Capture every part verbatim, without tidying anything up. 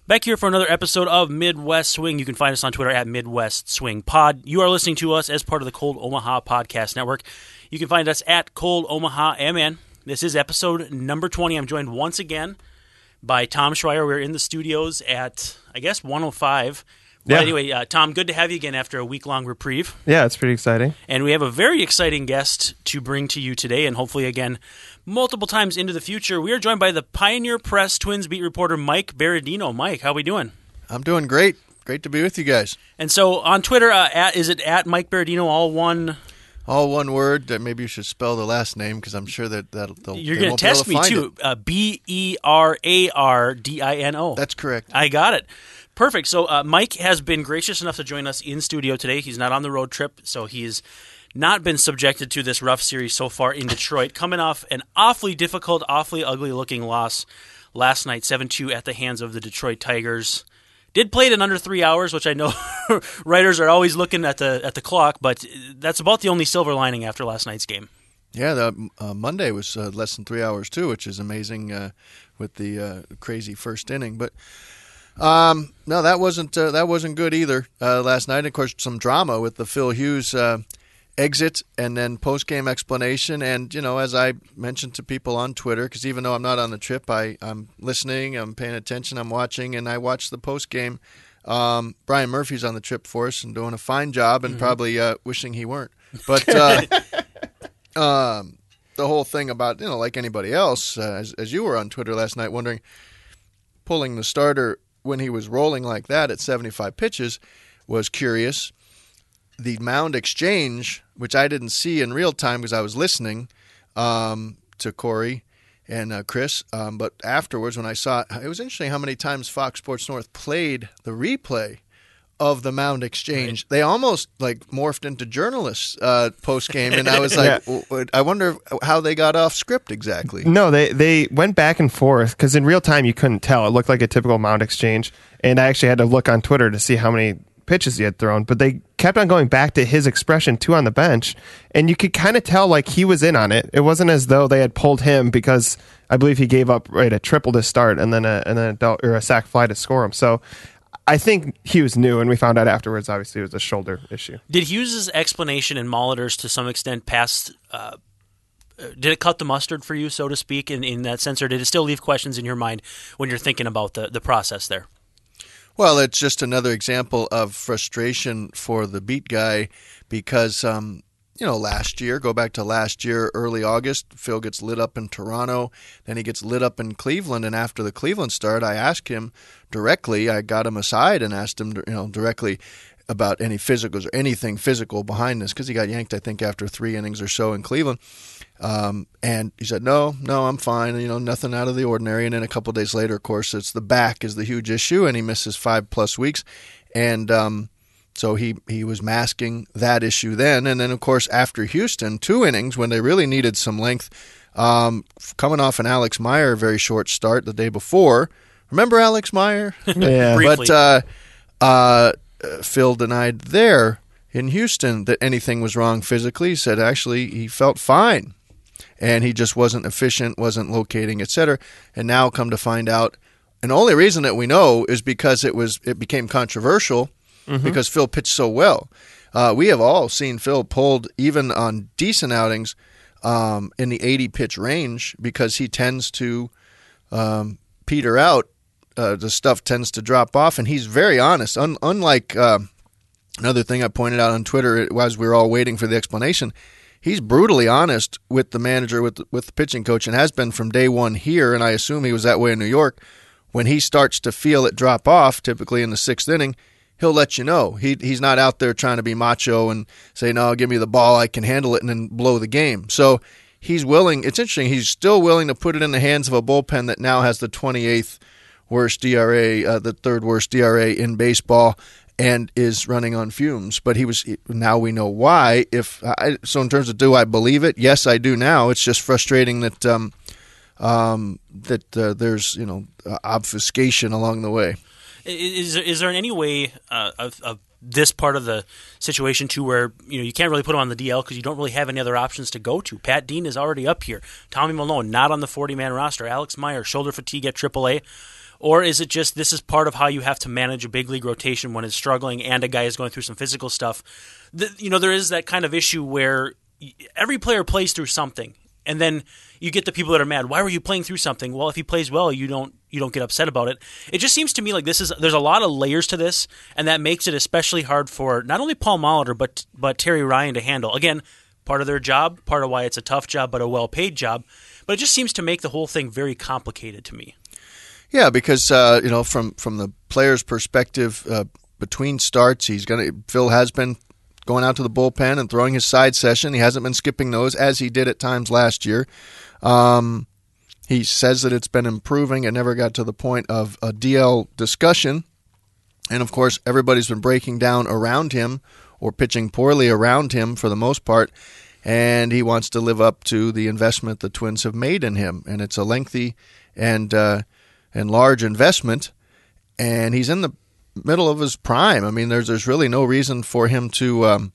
Back here for another episode of Midwest Swing. You can find us on Twitter at Midwest Swing Pod. You are listening to us as part of the Cold Omaha Podcast Network. You can find us at Cold Omaha M N. This is episode number twenty. I'm joined once again by Tom Schreier. We're in the studios at, I guess, one oh five. But yeah. anyway, uh, Tom, good to have you again after a week-long reprieve. Yeah, it's pretty exciting. And we have a very exciting guest to bring to you today, and hopefully, again, multiple times into the future. We are joined by the Pioneer Press Twins beat reporter Mike Berardino. Mike, how are we doing? I'm doing great. Great to be with you guys. And so on Twitter, uh, at, is it at Mike Berardino, all one? All one word. Maybe you should spell the last name because I'm sure that that'll, they'll, You're they going won't to be able test to me, find too. it. Uh, B E R A R D I N O. That's correct. I got it. Perfect. So uh, Mike has been gracious enough to join us in studio today. He's not on the road trip, so he's not been subjected to this rough series so far in Detroit, coming off an awfully difficult, awfully ugly-looking loss last night, seven two at the hands of the Detroit Tigers. Did play it in under three hours, which I know writers are always looking at the at the clock, but that's about the only silver lining after last night's game. Yeah, the uh, Monday was uh, less than three hours, too, which is amazing uh, with the uh, crazy first inning. But um, no, that wasn't uh, that wasn't good either uh, last night. Of course, some drama with the Phil Hughes uh, exit and then post-game explanation. And, you know, as I mentioned to people on Twitter, because even though I'm not on the trip, I, I'm listening, I'm paying attention, I'm watching, and I watched the post-game. Um, Brian Murphy's on the trip for us and doing a fine job and mm-hmm. probably uh, wishing he weren't. But uh, um, the whole thing about, you know, like anybody else, uh, as, as you were on Twitter last night wondering, pulling the starter when he was rolling like that at seventy-five pitches was curious. The mound exchange, which I didn't see in real time because I was listening um, to Corey and uh, Chris, um, but afterwards when I saw it, it was interesting how many times Fox Sports North played the replay of the mound exchange. Right. They almost like morphed into journalists uh, post game, and I was like, yeah. I wonder how they got off script exactly. No, they they went back and forth because in real time you couldn't tell. It looked like a typical mound exchange, and I actually had to look on Twitter to see how many pitches he had thrown, but they kept on going back to his expression too on the bench, and you could kind of tell like he was in on it. It wasn't as though they had pulled him because I believe he gave up right a triple to start and then a and then a, del- or a sac fly to score him. So I think Hughes knew, and we found out afterwards. Obviously, it was a shoulder issue. Did Hughes' explanation and Molitor's to some extent pass? Uh, did it cut the mustard for you, so to speak, in, in that sense, or did it still leave questions in your mind when you're thinking about the, the process there? Well, it's just another example of frustration for the beat guy because, um, you know, last year, go back to last year, early August, Phil gets lit up in Toronto, then he gets lit up in Cleveland, and after the Cleveland start, I asked him directly, I got him aside and asked him, you know, directly about any physicals or anything physical behind this because he got yanked, I think, after three innings or so in Cleveland. Um, and he said, no, no, I'm fine. You know, nothing out of the ordinary. And then a couple of days later, of course, it's the back is the huge issue, and he misses five plus weeks. And um, so he, he was masking that issue then. And then, of course, after Houston, two innings when they really needed some length, um, coming off an Alex Meyer very short start the day before. Remember Alex Meyer? Yeah. But uh, uh, Phil denied there in Houston that anything was wrong physically. He said actually he felt fine. And he just wasn't efficient, wasn't locating, et cetera. And now come to find out, and the only reason that we know is because it was it became controversial mm-hmm. because Phil pitched so well. Uh, we have all seen Phil pulled even on decent outings um, in the eighty-pitch range because he tends to um, peter out. Uh, the stuff tends to drop off, and he's very honest. Un- unlike uh, another thing I pointed out on Twitter as we were all waiting for the explanation, he's brutally honest with the manager, with the, with the pitching coach, and has been from day one here, and I assume he was that way in New York. When he starts to feel it drop off, typically in the sixth inning, he'll let you know. He He's not out there trying to be macho and say, no, give me the ball, I can handle it, and then blow the game. So he's willing. It's interesting. He's still willing to put it in the hands of a bullpen that now has the twenty-eighth worst D R A, uh, the third worst D R A in baseball, and is running on fumes. But he was. Now we know why. If I, so, in terms of do I believe it? Yes, I do. Now it's just frustrating that um, um, that uh, there's you know obfuscation along the way. Is is there in any way uh, of, of this part of the situation too where you know you can't really put him on the D L because you don't really have any other options to go to? Pat Dean is already up here. Tommy Malone not on the forty-man roster. Alex Meyer shoulder fatigue at triple A. Or is it just this is part of how you have to manage a big league rotation when it's struggling and a guy is going through some physical stuff? The, you know, there is that kind of issue where every player plays through something, and then you get the people that are mad. Why were you playing through something? Well, if he plays well, you don't you don't get upset about it. It just seems to me like this is there's a lot of layers to this, and that makes it especially hard for not only Paul Molitor but but Terry Ryan to handle. Again, part of their job, part of why it's a tough job, but a well-paid job. But it just seems to make the whole thing very complicated to me. Yeah, because uh, you know, from from the player's perspective, uh, between starts, he's gonna Phil has been going out to the bullpen and throwing his side session. He hasn't been skipping those as he did at times last year. Um, he says that it's been improving. It never got to the point of a D L discussion. And, of course, everybody's been breaking down around him or pitching poorly around him for the most part, and he wants to live up to the investment the Twins have made in him. And it's a lengthy and, uh, and large investment, and he's in the middle of his prime. I mean, there's there's really no reason for him to um,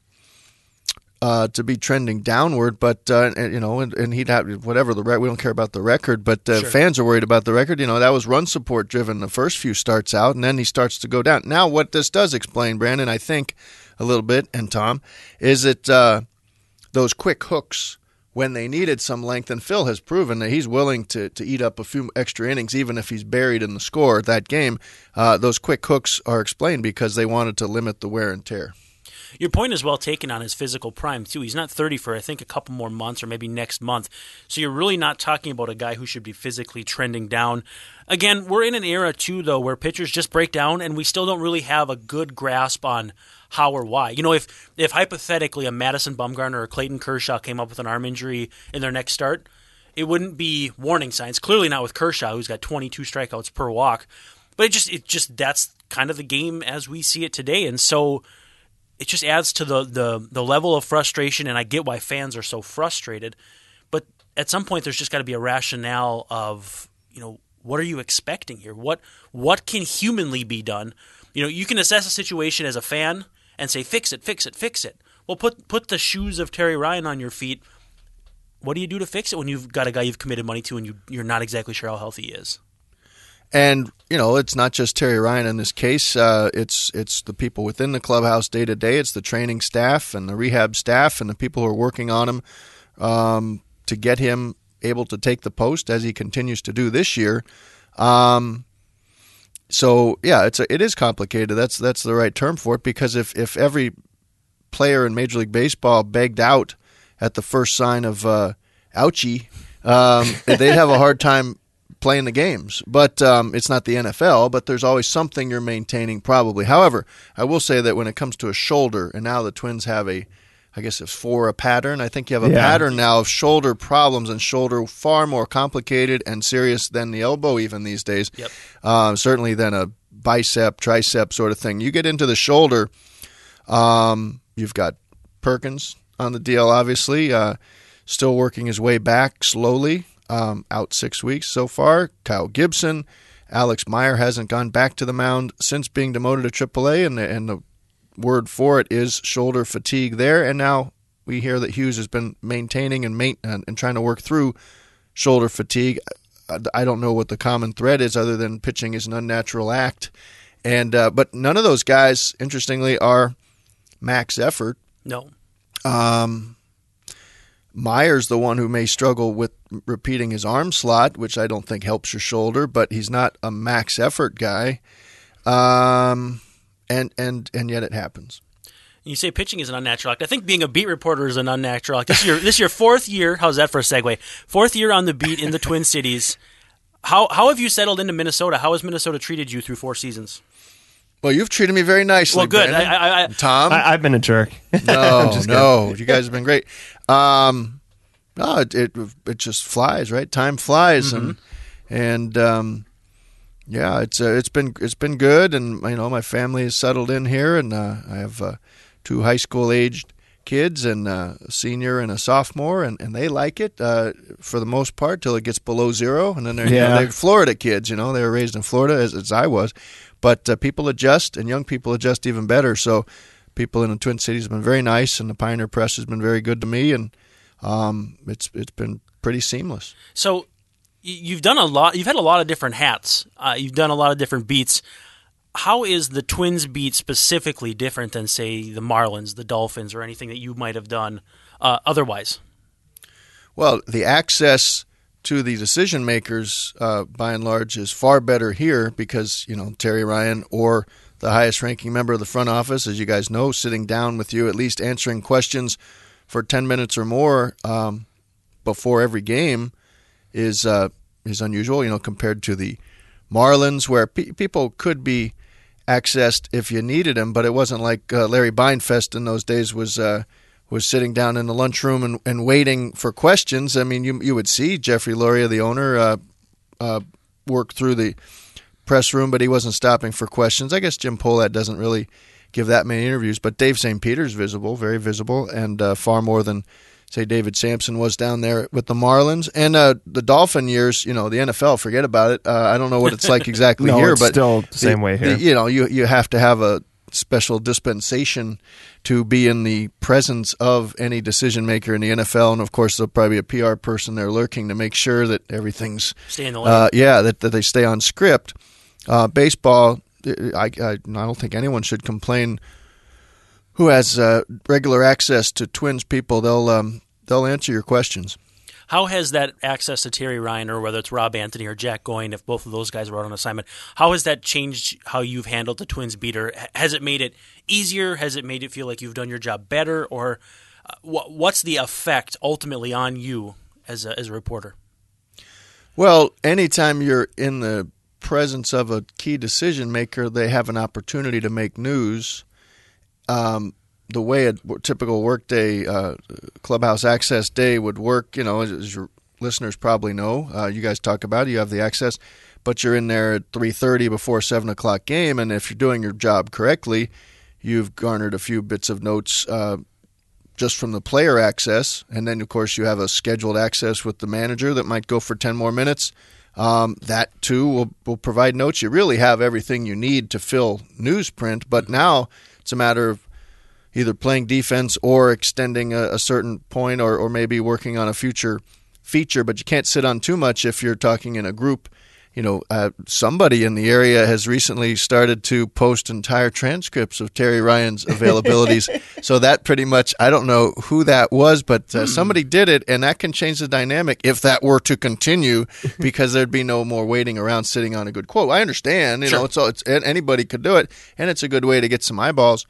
uh, to be trending downward. But uh, and, you know, and, and he'd have whatever the record. We don't care about the record, but uh, Sure. Fans are worried about the record. You know, that was run support driven the first few starts out, and then he starts to go down. Now, what this does explain, Brandon, I think a little bit, and Tom, is that uh, those quick hooks when they needed some length, and Phil has proven that he's willing to, to eat up a few extra innings, even if he's buried in the score that game. Uh, those quick hooks are explained because they wanted to limit the wear and tear. Your point is well taken on his physical prime, too. He's not thirty for, I think, a couple more months or maybe next month. So you're really not talking about a guy who should be physically trending down. Again, we're in an era, too, though, where pitchers just break down, and we still don't really have a good grasp on how or why. You know, if, if hypothetically a Madison Bumgarner or Clayton Kershaw came up with an arm injury in their next start, it wouldn't be warning signs. Clearly not with Kershaw, who's got twenty-two strikeouts per walk. But it just, it just that's kind of the game as we see it today. And so it just adds to the, the, the level of frustration, and I get why fans are so frustrated. But at some point, there's just got to be a rationale of, you know, what are you expecting here? What what can humanly be done? You know, you can assess a situation as a fan and say, fix it, fix it, fix it. Well, put put the shoes of Terry Ryan on your feet. What do you do to fix it when you've got a guy you've committed money to and you, you're not exactly sure how healthy he is? And, you know, it's not just Terry Ryan in this case. Uh, it's it's the people within the clubhouse day to day. It's the training staff and the rehab staff and the people who are working on him um, to get him able to take the post as he continues to do this year. Um, so, yeah, it's a, it is complicated. That's that's the right term for it, because if, if every player in Major League Baseball begged out at the first sign of uh, ouchie, um, they'd have a hard time playing the games. But um, it's not the N F L, but there's always something you're maintaining probably. However, I will say that when it comes to a shoulder, and now the Twins have a, I guess it's for a pattern. I think you have a Yeah. pattern now of shoulder problems, and shoulder far more complicated and serious than the elbow even these days. Yep. Um, certainly than a bicep, tricep sort of thing. You get into the shoulder, um, you've got Perkins on the D L, obviously, uh, still working his way back slowly. Um, out six weeks so far. Kyle Gibson, Alex Meyer hasn't gone back to the mound since being demoted to triple A, and the, and the word for it is shoulder fatigue there. And now we hear that Hughes has been maintaining and, main, and, and trying to work through shoulder fatigue. I don't know what the common thread is other than pitching is an unnatural act. And uh, but none of those guys, interestingly, are max effort. No. Um, Meyer's the one who may struggle with repeating his arm slot, which I don't think helps your shoulder, but he's not a max effort guy. Um, and, and, and yet it happens. You say pitching is an unnatural act. I think being a beat reporter is an unnatural act. This is your, this is your fourth year. How's that for a segue? Fourth year on the beat in the Twin Cities. How how have you settled into Minnesota? How has Minnesota treated you through four seasons? Well, you've treated me very nicely, Well, good. Brandon. I, I, I, Tom? I, I've been a jerk. No, just no. You guys have been great. Um, no, it, it it just flies, right? Time flies, Mm-hmm. and and um, yeah, it's uh, it's been it's been good, and you know my family is settled in here, and uh, I have uh, two high school aged kids, and uh, a senior and a sophomore, and, and they like it uh, for the most part till it gets below zero, and then they're, you know, Yeah. they're Florida kids, you know, they were raised in Florida as, as I was, but uh, people adjust, and young people adjust even better. So people in the Twin Cities have been very nice, and the Pioneer Press has been very good to me, and um, it's it's been pretty seamless. So you've done a lot. You've had a lot of different hats. Uh, you've done a lot of different beats. How is the Twins beat specifically different than, say, the Marlins, the Dolphins, or anything that you might have done uh, otherwise? Well, the access to the decision makers, uh, by and large, is far better here because, you know, Terry Ryan or the highest ranking member of the front office, as you guys know, sitting down with you, at least answering questions for ten minutes or more um, before every game is uh, is unusual, you know, compared to the Marlins, where pe- people could be accessed if you needed them, but it wasn't like uh, Larry Beinfest in those days was uh, was sitting down in the lunchroom and, and waiting for questions. I mean, you you would see Jeffrey Loria, the owner, uh, uh, work through the press room, but he wasn't stopping for questions. I guess Jim Pohlad doesn't really give that many interviews, but Dave Saint Peter's visible, very visible, and uh, far more than, say, David Sampson was down there with the Marlins. And uh, the Dolphin years, you know, the N F L, forget about it. Uh, I don't know what it's like exactly no, here, it's but still the same the, way here. The, you know, you you have to have a special dispensation to be in the presence of any decision maker in the N F L, and of course there'll probably be a P R person there lurking to make sure that everything's stay in the lane. Uh, yeah, that, that they stay on script. Uh, baseball, I, I I don't think anyone should complain. Who has uh, regular access to Twins people? They'll um, they'll answer your questions. How has that access to Terry Ryan, or whether it's Rob Anthony or Jack Goyne, if both of those guys were out on assignment, how has that changed how you've handled the Twins beater? Has it made it easier? Has it made it feel like you've done your job better? Or uh, wh- what's the effect ultimately on you as a, as a reporter? Well, anytime you're in the presence of a key decision maker, they have an opportunity to make news. Um, the way a typical workday, uh, clubhouse access day would work, you know, as, as your listeners probably know, uh, you guys talk about it, you have the access, but you're in there at three thirty before a seven o'clock game, and if you're doing your job correctly, you've garnered a few bits of notes uh, just from the player access, and then, of course, you have a scheduled access with the manager that might go for ten more minutes. Um, that, too, will, will provide notes. You really have everything you need to fill newsprint, but now it's a matter of either playing defense or extending a, a certain point, or, or maybe working on a future feature, but you can't sit on too much if you're talking in a group. You know, uh, somebody in the area has recently started to post entire transcripts of Terry Ryan's availabilities. So that pretty much, I don't know who that was, but uh, hmm. somebody did it, and that can change the dynamic if that were to continue, because there'd be no more waiting around sitting on a good quote. I understand, you sure. know, it's, all, it's anybody could do it, and it's a good way to get some eyeballs.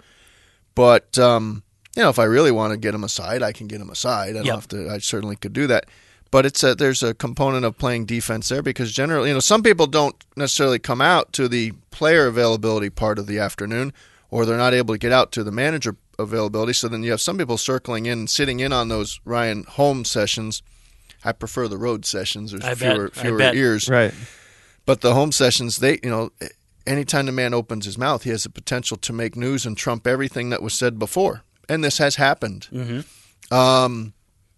But, um, you know, if I really want to get him aside, I can get him aside. I don't yep. have to. I certainly could do that. But it's a, there's a component of playing defense there, because generally, you know, some people don't necessarily come out to the player availability part of the afternoon, or they're not able to get out to the manager availability. So then you have some people circling in, sitting in on those Ryan home sessions. I prefer the road sessions. There's I fewer, bet. fewer I bet. ears. Right. But the home sessions, they, you know, anytime the man opens his mouth, he has the potential to make news and trump everything that was said before. And this has happened. Mm-hmm. Um,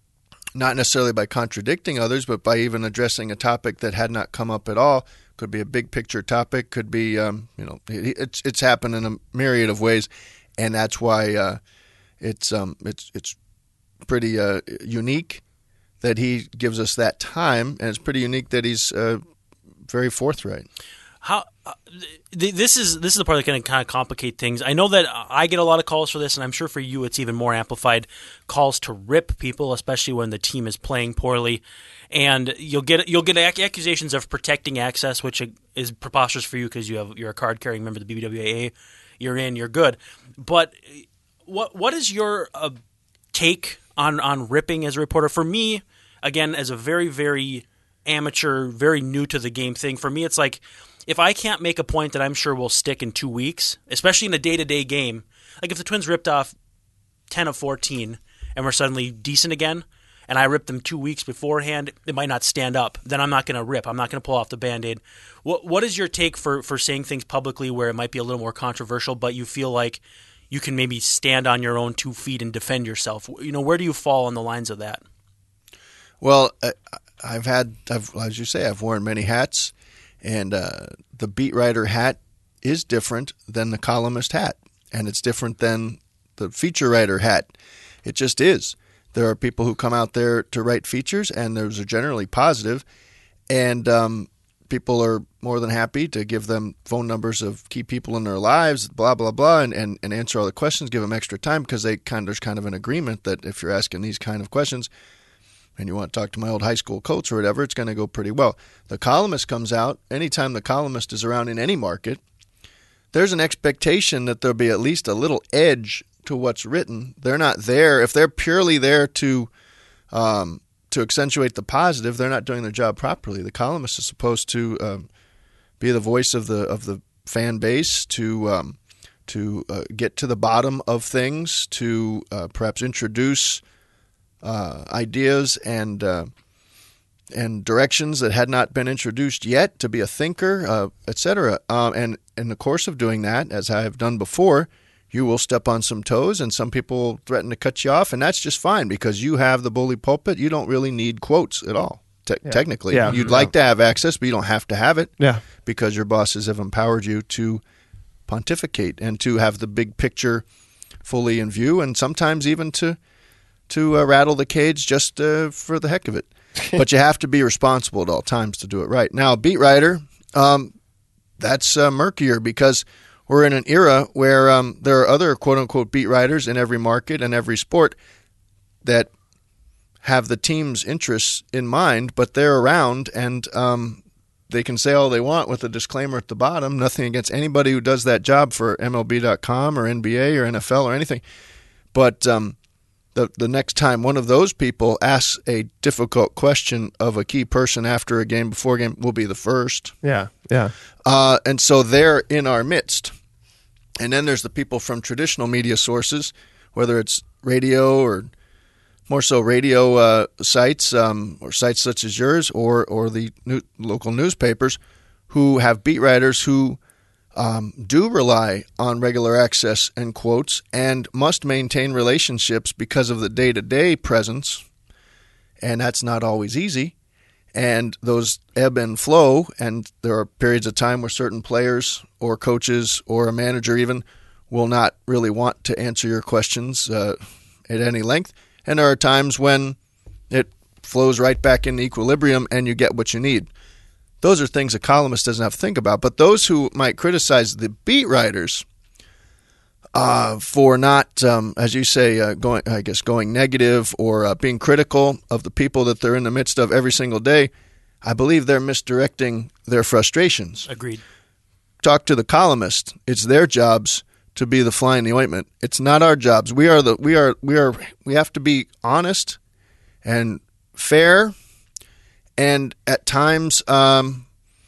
not necessarily by contradicting others, but by even addressing a topic that had not come up at all. Could be a big picture topic. Could be, um, you know, it, it's it's happened in a myriad of ways, and that's why uh, it's um, it's it's pretty uh, unique that he gives us that time, and it's pretty unique that he's uh, very forthright. How uh, th- this is this is the part that can kind of complicate things. I know that I get a lot of calls for this, and I'm sure for you it's even more amplified. Calls to rip people, especially when the team is playing poorly, and you'll get you'll get ac- accusations of protecting access, which is preposterous for you because you have you're a card carrying member of the B B W A A. You're in, you're good. But what what is your uh, take on on ripping as a reporter? For me, again, as a very very amateur, very new to the game thing, for me it's like, if I can't make a point that I'm sure will stick in two weeks, especially in a day-to-day game, like if the Twins ripped off ten of fourteen and were suddenly decent again, and I ripped them two weeks beforehand, it might not stand up. Then I'm not going to rip. I'm not going to pull off the Band-Aid. What What is your take for, for saying things publicly where it might be a little more controversial, but you feel like you can maybe stand on your own two feet and defend yourself? You know, where do you fall on the lines of that? Well, I've had, I've, as you say, I've worn many hats. And uh, the beat writer hat is different than the columnist hat, and it's different than the feature writer hat. It just is. There are people who come out there to write features, and those are generally positive, and um, people are more than happy to give them phone numbers of key people in their lives, blah, blah, blah, and, and, and answer all the questions, give them extra time because they kind of, there's kind of an agreement that if you're asking these kind of questions and you want to talk to my old high school coach or whatever, it's going to go pretty well. The columnist comes out. Anytime the columnist is around in any market, there's an expectation that there'll be at least a little edge to what's written. They're not there. If they're purely there to um, to accentuate the positive, they're not doing their job properly. The columnist is supposed to um, be the voice of the of the fan base, to um, to uh, get to the bottom of things, to uh, perhaps introduce uh, ideas and uh, and directions that had not been introduced yet, to be a thinker, uh, et cetera. Um, and in the course of doing that, as I have done before, you will step on some toes, and some people threaten to cut you off, and that's just fine because you have the bully pulpit. You don't really need quotes at all, te- yeah. technically. Yeah. You'd yeah. like to have access, but you don't have to have it yeah. because your bosses have empowered you to pontificate and to have the big picture fully in view, and sometimes even to to uh, rattle the cage just uh, for the heck of it. But you have to be responsible at all times to do it right. Now, a beat writer, um, that's uh, murkier because we're in an era where um, there are other quote-unquote beat writers in every market and every sport that have the team's interests in mind, but they're around and um, they can say all they want with a disclaimer at the bottom. Nothing against anybody who does that job for M L B dot com or N B A or N F L or anything. But um, the the next time one of those people asks a difficult question of a key person after a game, before a game, will be the first. Yeah, yeah. Uh, and so they're in our midst. And then there's the people from traditional media sources, whether it's radio or more so radio uh, sites um, or sites such as yours or, or the new, local newspapers, who have beat writers who um, do rely on regular access and quotes and must maintain relationships because of the day-to-day presence. And that's not always easy. And those ebb and flow, and there are periods of time where certain players or coaches or a manager even will not really want to answer your questions uh, at any length. And there are times when it flows right back into equilibrium and you get what you need. Those are things a columnist doesn't have to think about. But those who might criticize the beat writers uh, for not, um, as you say, uh, going, I guess, going negative or uh, being critical of the people that they're in the midst of every single day, I believe they're misdirecting their frustrations. Agreed. Talk to the columnist. It's their jobs to be the fly in the ointment. It's not our jobs. We are the we are we are we have to be honest and fair, and at times um,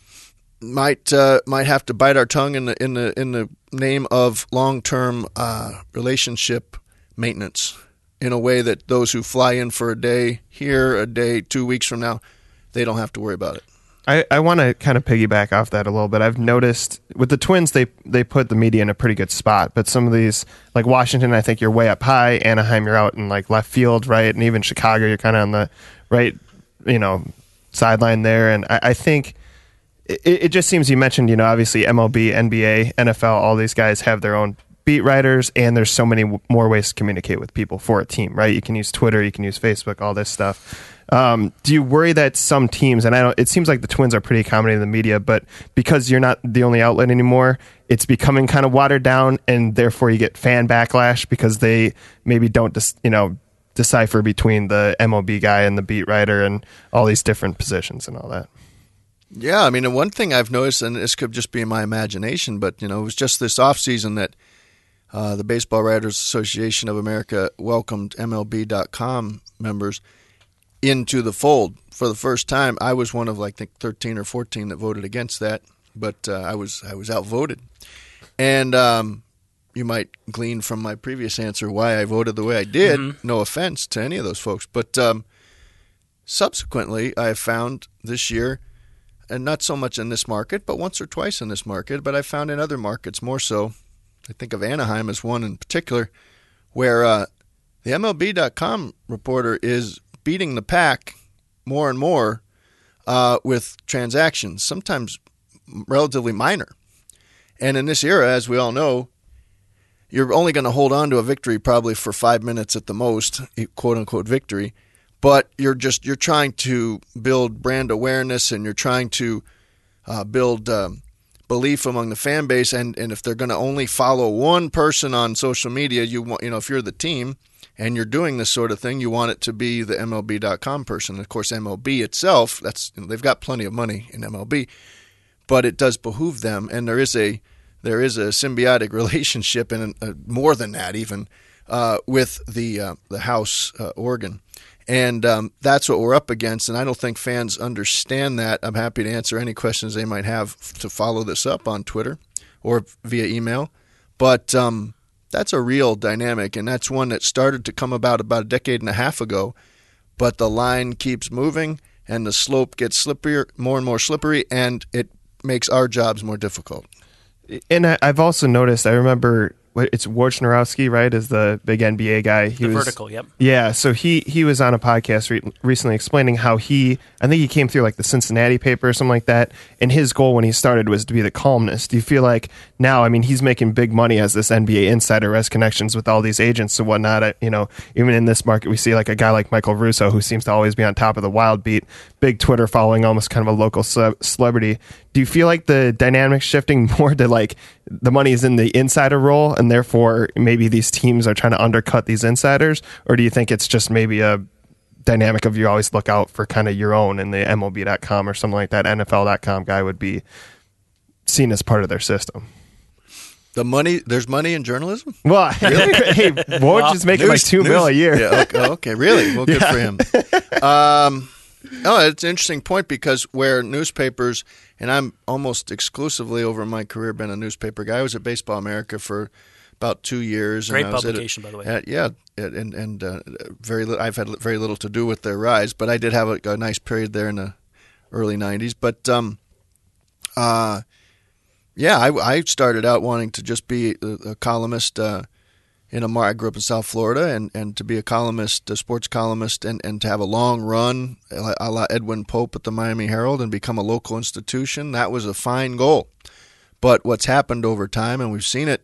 might uh, might have to bite our tongue in the in the in the name of long-term uh, relationship maintenance in a way that those who fly in for a day here, a day two weeks from now, they don't have to worry about it. I, I want to kind of piggyback off that a little bit. I've noticed with the Twins, they they put the media in a pretty good spot. But some of these, like Washington, I think you're way up high. Anaheim, you're out in like left field, right? And even Chicago, you're kind of on the right, you know, sideline there. And I, I think it, it just seems, you mentioned, you know, obviously M L B, N B A, N F L, all these guys have their own beat writers, and there's so many w- more ways to communicate with people for a team, right? You can use Twitter, you can use Facebook, all this stuff. Um, do you worry that some teams, and I don't, it seems like the Twins are pretty accommodating the media, but because you're not the only outlet anymore, it's becoming kind of watered down, and therefore you get fan backlash because they maybe don't, dis, you know, decipher between the M L B guy and the beat writer and all these different positions and all that. Yeah, I mean, one thing I've noticed, and this could just be in my imagination, but you know, it was just this offseason that uh, the Baseball Writers Association of America welcomed M L B dot com members into the fold for the first time. I was one of like I think thirteen or fourteen that voted against that, but uh, I was I was outvoted. And um, you might glean from my previous answer why I voted the way I did. Mm-hmm. No offense to any of those folks, but um, subsequently I have found this year, and not so much in this market, but once or twice in this market, but I found in other markets more so. I think of Anaheim as one in particular, where uh, the M L B dot com reporter is beating the pack more and more uh, with transactions, sometimes relatively minor. And in this era, as we all know, you're only going to hold on to a victory probably for five minutes at the most, quote-unquote victory. but you're just you're trying to build brand awareness, and you're trying to uh, build um, belief among the fan base. And, and if they're going to only follow one person on social media, you want you know if you're the team and you're doing this sort of thing, you want it to be the M L B dot com person. Of course, M L B itself, that's you know, they've got plenty of money in M L B, but it does behoove them, and there is a there is a symbiotic relationship, and uh, more than that even, uh, with the uh, the House uh, organ. And um, that's what we're up against, and I don't think fans understand that. I'm happy to answer any questions they might have to follow this up on Twitter or via email. But um, that's a real dynamic, and that's one that started to come about about a decade and a half ago. But the line keeps moving, and the slope gets slipperier, more and more slippery, and it makes our jobs more difficult. And I, I've also noticed, I remember it's Wojnarowski, right, is the big N B A guy. He the was, vertical, yep. Yeah, so he, he was on a podcast re- recently explaining how he, I think he came through like the Cincinnati paper or something like that, and his goal when he started was to be the columnist. Do you feel like now, I mean, he's making big money as this N B A insider, has connections with all these agents and whatnot. I, you know, even in this market, we see like a guy like Michael Russo, who seems to always be on top of the wild beat, big Twitter following, almost kind of a local ce- celebrity. Do you feel like the dynamic's shifting more to like the money is in the insider role, and therefore maybe these teams are trying to undercut these insiders? Or do you think it's just maybe a dynamic of you always look out for kind of your own, and the M L B dot com or something like that, N F L dot com guy would be seen as part of their system? The money, there's money in journalism? Well, hey, Woj well, is making news, like two news, mil a year. Yeah, okay, okay, really? Well, good yeah. for him. Um, oh, it's an interesting point, because where newspapers, and I'm almost exclusively over my career been a newspaper guy. I was at Baseball America for about two years. Great and I was publication, at, by the way. At, yeah, and and uh, very li- I've had very little to do with their rise, but I did have a, a nice period there in the early nineties. But um, uh, yeah, I, I started out wanting to just be a, a columnist. Uh, in a mar- I grew up in South Florida, and, and to be a columnist, a sports columnist, and, and to have a long run, a la Edwin Pope at the Miami Herald, and become a local institution, that was a fine goal. But what's happened over time, and we've seen it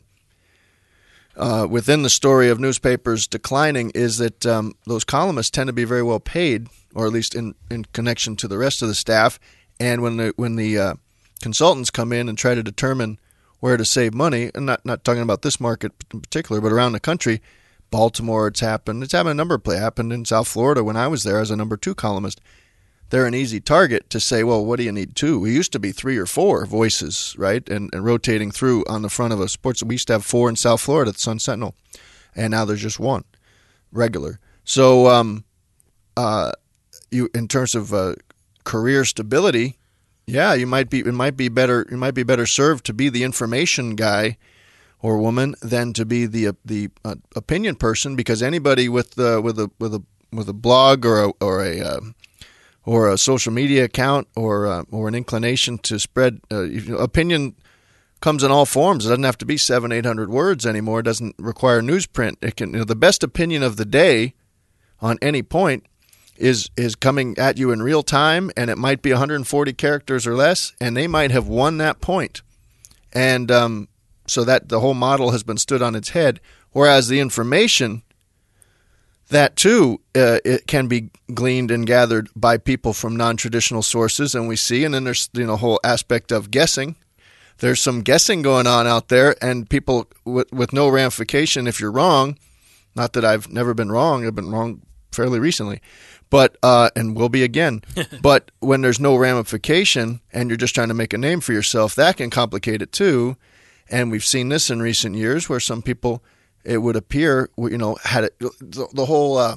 uh, within the story of newspapers declining, is that um, those columnists tend to be very well paid, or at least in, in connection to the rest of the staff. And when the when the uh, consultants come in and try to determine where to save money, and not not talking about this market in particular, but around the country, Baltimore, it's happened. It's happened a number of places. It happened in South Florida when I was there as a number two columnist. They're an easy target to say, well, what do you need two? We used to be three or four voices, right, and, and rotating through on the front of a sports. We used to have four in South Florida at the Sun Sentinel, and now there's just one regular. So um, uh, you, in terms of uh, career stability, yeah, you might be. It might be better. You might be better served to be the information guy or woman than to be the the uh, opinion person, because anybody with uh, with a with a with a blog or a or a uh, or a social media account or uh, or an inclination to spread uh, opinion comes in all forms. It doesn't have to be seven eight hundred words anymore. It doesn't require newsprint. It can. You know, the best opinion of the day on any point is is coming at you in real time, and it might be one hundred forty characters or less, and they might have won that point. And um, so that the whole model has been stood on its head, whereas the information, that too uh, it can be gleaned and gathered by people from non-traditional sources, and we see, and then there's you know, a whole aspect of guessing. There's some guessing going on out there, and people with, with no ramification if you're wrong. Not that I've never been wrong. I've been wrong fairly recently. But uh, and will be again. But when there's no ramification and you're just trying to make a name for yourself, that can complicate it too. And we've seen this in recent years, where some people, it would appear, you know, had it, the, the whole uh,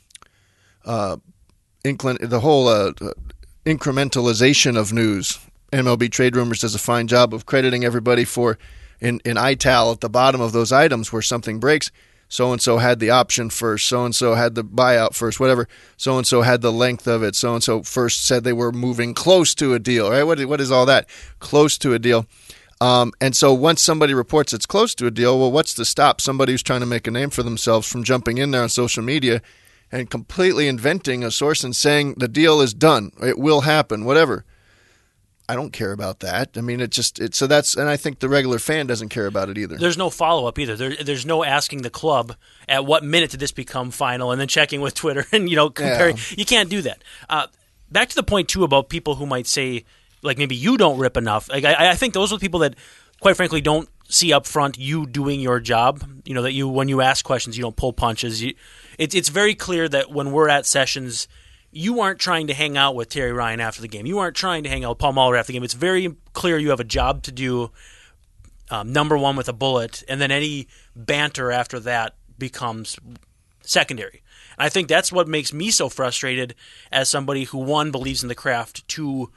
uh, inclin, the whole uh, incrementalization of news. M L B Trade Rumors does a fine job of crediting everybody for in in I T A L at the bottom of those items where something breaks. So-and-so had the option first, so-and-so had the buyout first, whatever. So-and-so had the length of it. So-and-so first said they were moving close to a deal, right? What, what is all that? Close to a deal. Um, and so once somebody reports it's close to a deal, well, what's to stop somebody who's trying to make a name for themselves from jumping in there on social media and completely inventing a source and saying the deal is done, it will happen, whatever. I don't care about that. I mean, it just it, so that's and I think the regular fan doesn't care about it either. There's no follow up either. There, there's no asking the club at what minute did this become final, and then checking with Twitter and you know comparing. Yeah. You can't do that. Uh, back to the point too about people who might say like maybe you don't rip enough. Like I, I think those are the people that, quite frankly, don't see up front you doing your job. You know that you when you ask questions, you don't pull punches. You, it's it's very clear that when we're at sessions, you aren't trying to hang out with Terry Ryan after the game. You aren't trying to hang out with Paul Molitor after the game. It's very clear you have a job to do, um, number one with a bullet, and then any banter after that becomes secondary. And I think that's what makes me so frustrated as somebody who, one, believes in the craft, two,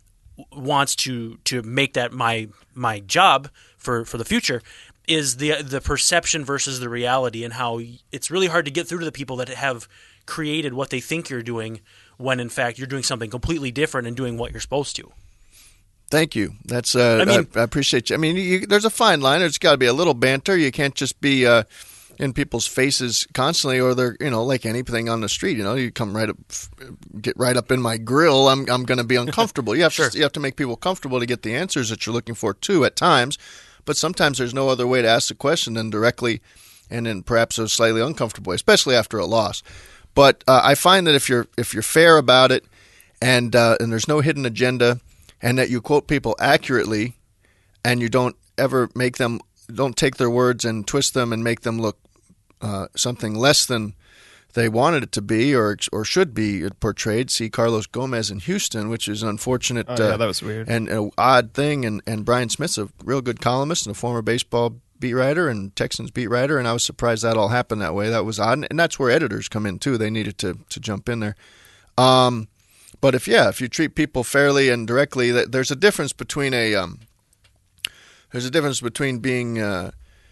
wants to to make that my my job for, for the future, is the the perception versus the reality, and how it's really hard to get through to the people that have created what they think you're doing when in fact you're doing something completely different and doing what you're supposed to. Thank you. That's uh, I mean, I, I appreciate you. I mean, you, there's a fine line. There's got to be a little banter. You can't just be uh, in people's faces constantly, or they're you know like anything on the street. You know, you come right up, get right up in my grill. I'm I'm going to be uncomfortable. You have Sure. to you have to make people comfortable to get the answers that you're looking for too. At times, but sometimes there's no other way to ask the question than directly, and in perhaps a slightly uncomfortable way, especially after a loss. But uh, I find that if you're if you're fair about it, and uh, and there's no hidden agenda, and that you quote people accurately, and you don't ever make them don't take their words and twist them and make them look uh, something less than they wanted it to be or or should be portrayed. See Carlos Gomez in Houston, which is an unfortunate Oh, yeah, uh, that was weird. and an odd thing. And, and Brian Smith's a real good columnist and a former baseball beat writer and Texans beat writer, and I was surprised that all happened that way. That was odd, and that's where editors come in too. They needed to to jump in there. Um, but if yeah, if you treat people fairly and directly, that there's a difference between a um, there's a difference between being uh,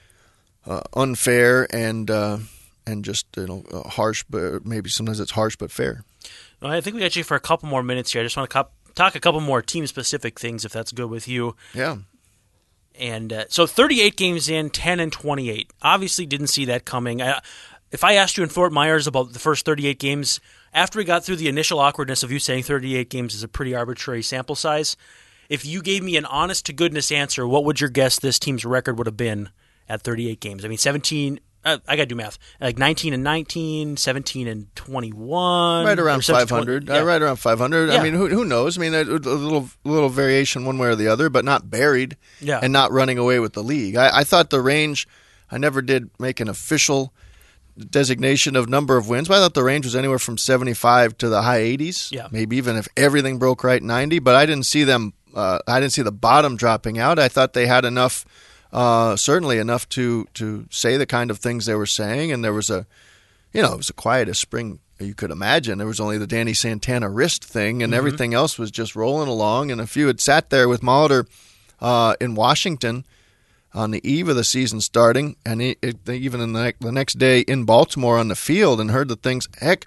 uh, unfair and uh, and just you know uh, harsh, but maybe sometimes it's harsh but fair. Well, I think we got you for a couple more minutes here. I just want to cop- talk a couple more team specific things, if that's good with you. Yeah. And uh, so thirty-eight games in, ten and twenty-eight. Obviously didn't see that coming. I, if I asked you in Fort Myers about the first thirty-eight games, after we got through the initial awkwardness of you saying thirty-eight games is a pretty arbitrary sample size, if you gave me an honest-to-goodness answer, what would your guess this team's record would have been at thirty-eight games? I mean, seventeen uh, – I got to do math. Like nineteen and nineteen, seventeen and twenty-one. Right around five hundred. Yeah. Uh, right around five hundred. Yeah. I mean, who who knows? I mean, a, a little little variation one way or the other, but not buried Yeah. and not running away with the league. I, I thought the range, I never did make an official designation of number of wins, but I thought the range was anywhere from seventy-five to the high eighties. Yeah. Maybe even if everything broke right, ninety. But I didn't see them, uh, I didn't see the bottom dropping out. I thought they had enough. Uh, certainly enough to, to say the kind of things they were saying, and there was a, you know, it was the quietest spring you could imagine. There was only the Danny Santana wrist thing, and mm-hmm. everything else was just rolling along. And if you had sat there with Molitor uh, in Washington on the eve of the season starting, and he, it, even in the, ne- the next day in Baltimore on the field, and heard the things, heck,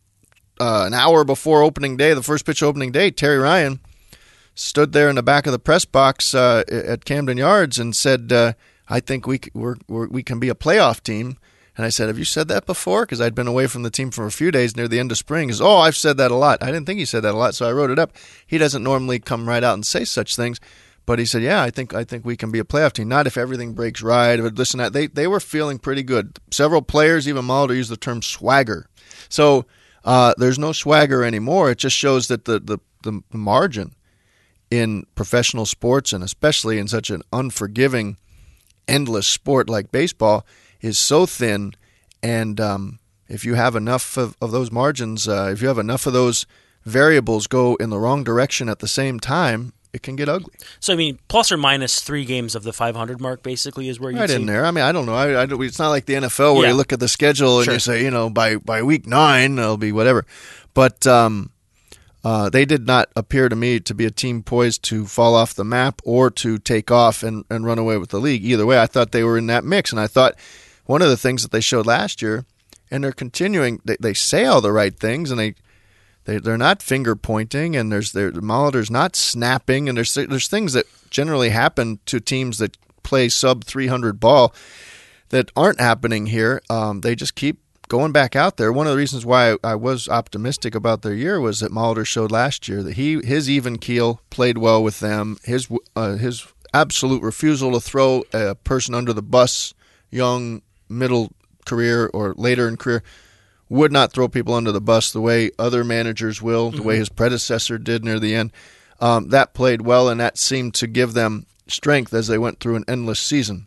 uh, an hour before opening day, the first pitch opening day, Terry Ryan stood there in the back of the press box uh, at Camden Yards and said, uh, I think we, we're, we're, we can be a playoff team. And I said, have you said that before? Because I'd been away from the team for a few days near the end of spring. He goes, oh, I've said that a lot. I didn't think he said that a lot, so I wrote it up. He doesn't normally come right out and say such things. But he said, yeah, I think I think we can be a playoff team. Not if everything breaks right. But listen, they, they were feeling pretty good. Several players, even Molitor, used the term swagger. So uh, there's no swagger anymore. It just shows that the, the, the margin in professional sports, and especially in such an unforgiving, endless sport like baseball, is so thin. And um, if you have enough of, of those margins, uh, if you have enough of those variables go in the wrong direction at the same time, it can get ugly. So, I mean, plus or minus three games of the five hundred mark basically is where you right see. in there. I mean, I don't know. I, I, it's not like the N F L where Yeah. you look at the schedule and Sure. you say, you know, by, by week nine, it'll be whatever. But um, uh, they did not appear to me to be a team poised to fall off the map or to take off and, and run away with the league. Either way, I thought they were in that mix. And I thought one of the things that they showed last year, and they're continuing, they, they say all the right things, and they, they, they're not finger pointing, and there's their Molitor's not snapping, and there's there's things that generally happen to teams that play sub three hundred ball that aren't happening here. Um, they just keep going back out there, one of the reasons why I was optimistic about their year was that Molitor showed last year that he his even keel played well with them. His uh, his absolute refusal to throw a person under the bus, young, middle career or later in career, would not throw people under the bus the way other managers will, the mm-hmm. way his predecessor did near the end. Um, that played well, and that seemed to give them strength as they went through an endless season.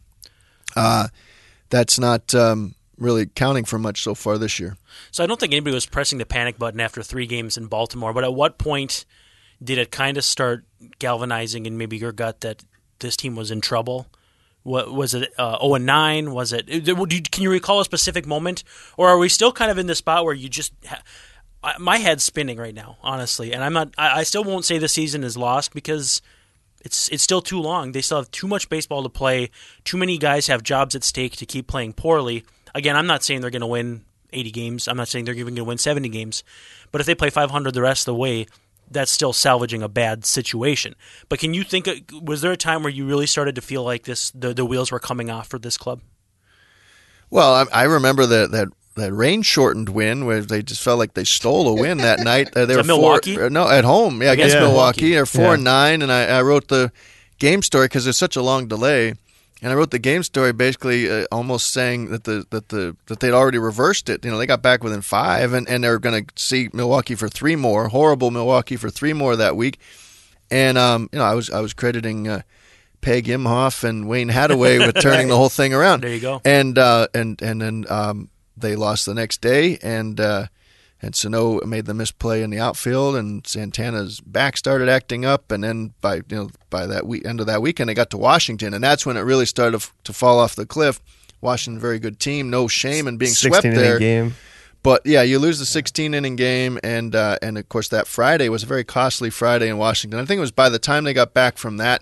Uh, that's not um, really counting for much so far this year. So I don't think anybody was pressing the panic button after three games in Baltimore, but at what point did it kind of start galvanizing in maybe your gut that this team was in trouble? What was it? Uh, oh and nine? Was it? Can you recall a specific moment, or are we still kind of in the spot where you just? Ha- my head's spinning right now, honestly, and I'm not. I, I still won't say the season is lost because it's it's still too long. They still have too much baseball to play. Too many guys have jobs at stake to keep playing poorly. Again, I'm not saying they're going to win eighty games. I'm not saying they're even going to win seventy games. But if they play five hundred the rest of the way, that's still salvaging a bad situation. But can you think, was there a time where you really started to feel like this the, the wheels were coming off for this club? Well, I, I remember that, that that rain-shortened win where they just felt like they stole a win that night. Uh, they Is were that Milwaukee? Four, no, at home, yeah, against yeah. Milwaukee. They're four yeah. and nine, and I, I wrote the game story because there's such a long delay. And I wrote the game story basically uh, almost saying that the that the that they'd already reversed it. You know, they got back within five, and, and they were going to see Milwaukee for three more, horrible Milwaukee for three more that week. And um, you know, I was I was crediting uh, Peg Imhoff and Wayne Hadaway with turning the whole thing around. There you go. And uh, and and then um, they lost the next day, and uh, and Sano made the misplay in the outfield, and Santana's back started acting up, and then by you know by that week, end of that weekend, they got to Washington, and that's when it really started to fall off the cliff. Washington, very good team, no shame in being swept there. Game. But yeah, you lose the sixteen inning game, and uh, and of course that Friday was a very costly Friday in Washington. I think it was by the time they got back from that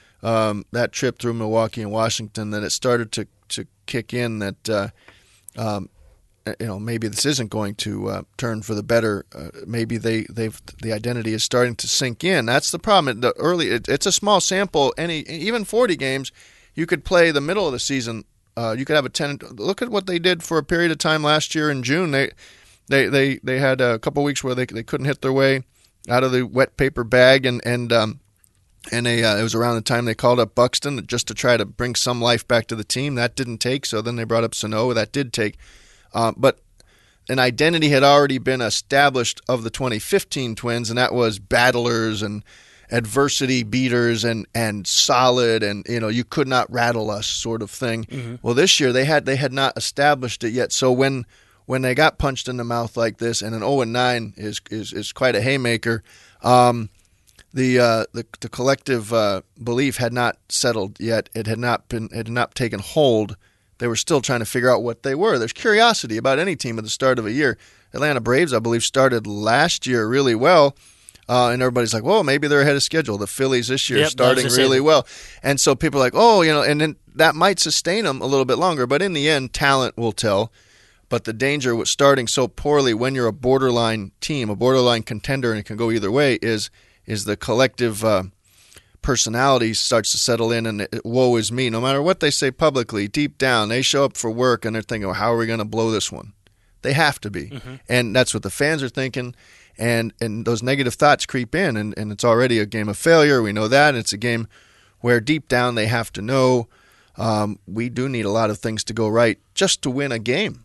um, that trip through Milwaukee and Washington that it started to to kick in that. Uh, um, You know, maybe this isn't going to uh, turn for the better. Uh, maybe they they've the identity is starting to sink in. That's the problem. The early, it, it's a small sample. Any even forty games, you could play the middle of the season. Uh, you could have a ten. Look at what they did for a period of time last year in June. They they they, they had a couple of weeks where they they couldn't hit their way out of the wet paper bag, and and um, and they uh, it was around the time they called up Buxton just to try to bring some life back to the team. That didn't take. So then they brought up Sano. That did take. Uh, but an identity had already been established of the twenty fifteen Twins, and that was battlers and adversity beaters and, and solid, and you know you could not rattle us sort of thing. Mm-hmm. Well, this year they had they had not established it yet. So when when they got punched in the mouth like this, and an oh and nine is is, is quite a haymaker. Um, the, uh, the the collective uh, belief had not settled yet. It had not been it had not taken hold. They were still trying to figure out what they were. There's curiosity about any team at the start of a year. Atlanta Braves, I believe, started last year really well, uh, and everybody's like, "Whoa, maybe they're ahead of schedule." The Phillies this year yep, starting really saying. well, and so people are like, "Oh, you know," and then that might sustain them a little bit longer. But in the end, talent will tell. But the danger with starting so poorly when you're a borderline team, a borderline contender, and it can go either way, is is the collective. Uh, personality starts to settle in, and it, woe is me. No matter what they say publicly, deep down, they show up for work, and they're thinking, well, how are we going to blow this one? They have to be. Mm-hmm. And that's what the fans are thinking, and and those negative thoughts creep in, and, and it's already a game of failure. We know that, and it's a game where deep down they have to know um, we do need a lot of things to go right just to win a game.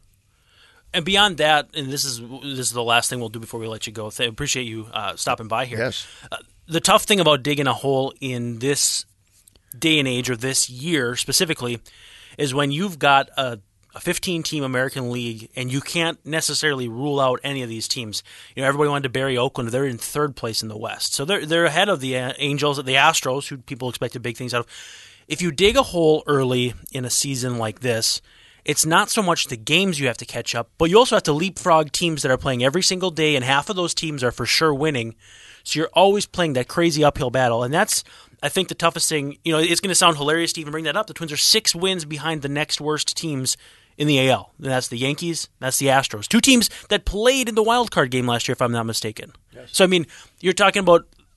And beyond that, and this is this is the last thing we'll do before we let you go. I appreciate you uh, stopping by here. Yes. Uh, The tough thing about digging a hole in this day and age, or this year specifically, is when you've got a fifteen-team American League and you can't necessarily rule out any of these teams. You know, everybody wanted to bury Oakland. They're in third place in the West. So they're they're ahead of the Angels, the Astros, who people expected big things out of. If you dig a hole early in a season like this, it's not so much the games you have to catch up, but you also have to leapfrog teams that are playing every single day, and half of those teams are for sure winning. So you're always playing that crazy uphill battle, and that's, I think, the toughest thing. You know, it's going to sound hilarious to even bring that up. The Twins are six wins behind the next worst teams in the A L. And that's the Yankees, that's the Astros. Two teams that played in the wild card game last year, if I'm not mistaken. Yes. So, I mean, you're talking about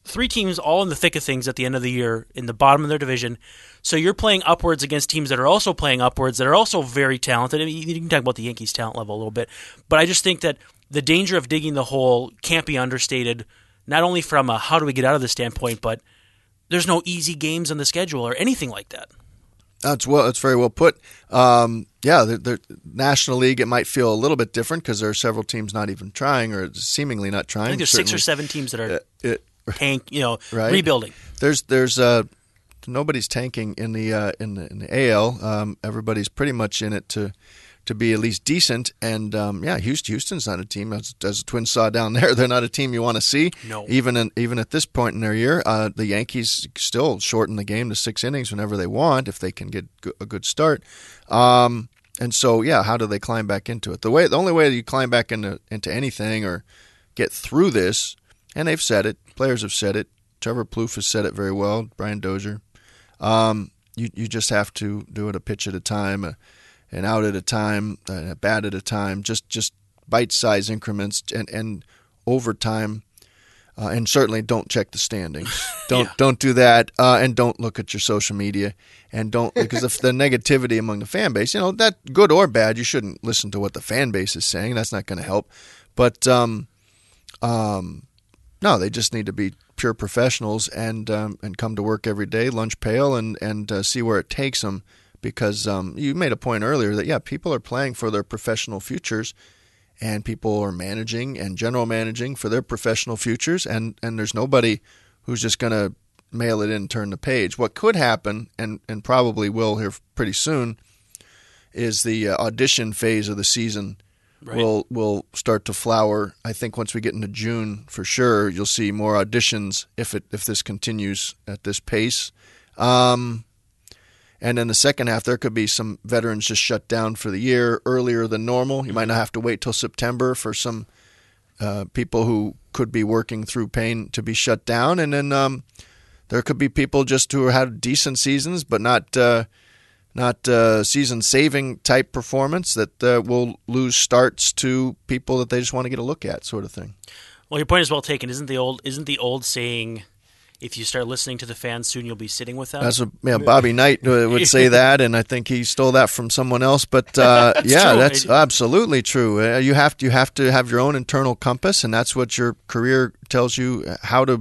three teams all in the thick of things at the end of the year in the bottom of their division. So you're playing upwards against teams that are also playing upwards, that are also very talented. I mean, you can talk about the Yankees' talent level a little bit, but I just think that the danger of digging the hole can't be understated, not only from a how do we get out of this standpoint, but there's no easy games on the schedule or anything like that. That's well. That's very well put. Um, yeah, the, the National League, it might feel a little bit different because there are several teams not even trying or seemingly not trying. I think there's certainly. six or seven teams that are Uh, it, tank, you know, right? rebuilding. There's there's uh, nobody's tanking in the uh, in the in the A L. Um, everybody's pretty much in it to to be at least decent. And um, yeah, Houston, Houston's not a team. As, as the Twins saw down there, they're not a team you want to see. No. Even in, even at this point in their year, uh, the Yankees still shorten the game to six innings whenever they want if they can get a good start. Um, and so yeah, how do they climb back into it? The way the only way that you climb back into into anything or get through this, and they've said it, players have said it. Trevor Plouffe has said it very well. Brian Dozier. Um, you you just have to do it a pitch at a time. A, an out at a time, a bat at a time, just just bite-sized increments, and, and over time, uh, and certainly don't check the standings. Don't Yeah. don't do that, uh, and don't look at your social media, and don't because of the negativity among the fan base, you know, that good or bad, you shouldn't listen to what the fan base is saying. That's not going to help. But um, um, no, they just need to be pure professionals and um, and come to work every day, lunch pail, and and uh, see where it takes them. Because um, you made a point earlier that, yeah, people are playing for their professional futures and people are managing and general managing for their professional futures, and, and there's nobody who's just going to mail it in and turn the page. What could happen, and, and probably will here pretty soon, is the uh, audition phase of the season Right. will will start to flower. I think once we get into June, for sure, you'll see more auditions if it if this continues at this pace. Um And in the second half, there could be some veterans just shut down for the year earlier than normal. You might not have to wait till September for some uh, people who could be working through pain to be shut down. And then um, there could be people just who had decent seasons, but not uh, not uh, season-saving type performance that uh, will lose starts to people that they just want to get a look at, sort of thing. Well, your point is well taken. Isn't the old isn't the old saying, if you start listening to the fans, soon you'll be sitting with them? That's what, yeah, Bobby Knight would say that, and I think he stole that from someone else. But uh, that's yeah, true. that's absolutely true. Uh, you have to you have to have your own internal compass, and that's what your career tells you how to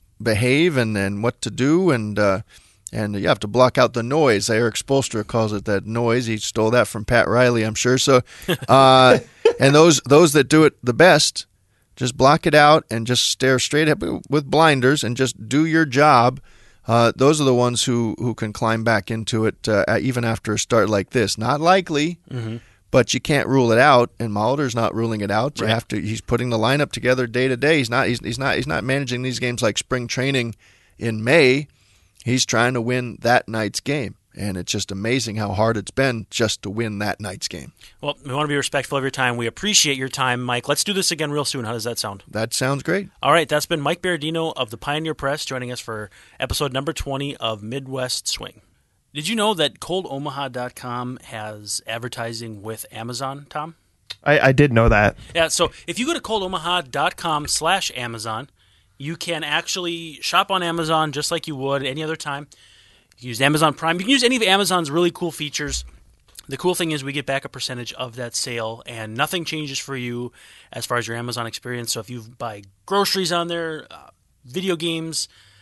behave and, and what to do, and uh, and you have to block out the noise. Eric Spoelstra calls it that noise. He stole that from Pat Riley, I'm sure. So, uh, and those those that do it the best. Just block it out and just stare straight at with blinders and just do your job. Uh, those are the ones who, who can climb back into it uh, even after a start like this. Not likely, mm-hmm. but you can't rule it out. And Molitor's not ruling it out. You right. have to. He's putting the lineup together day to day. He's not. He's, he's not. He's not managing these games like spring training in May. He's trying to win that night's game. And it's just amazing how hard it's been just to win that night's game. Well, we want to be respectful of your time. We appreciate your time, Mike. Let's do this again real soon. How does that sound? That sounds great. All right, that's been Mike Berardino of the Pioneer Press joining us for episode number twenty of Midwest Swing. Did you know that cold omaha dot com has advertising with Amazon, Tom? I, I did know that. Yeah, so if you go to cold omaha dot com slash Amazon, you can actually shop on Amazon just like you would any other time. You can use Amazon Prime. You can use any of Amazon's really cool features. The cool thing is we get back a percentage of that sale, and nothing changes for you as far as your Amazon experience. So if you buy groceries on there, uh, video games,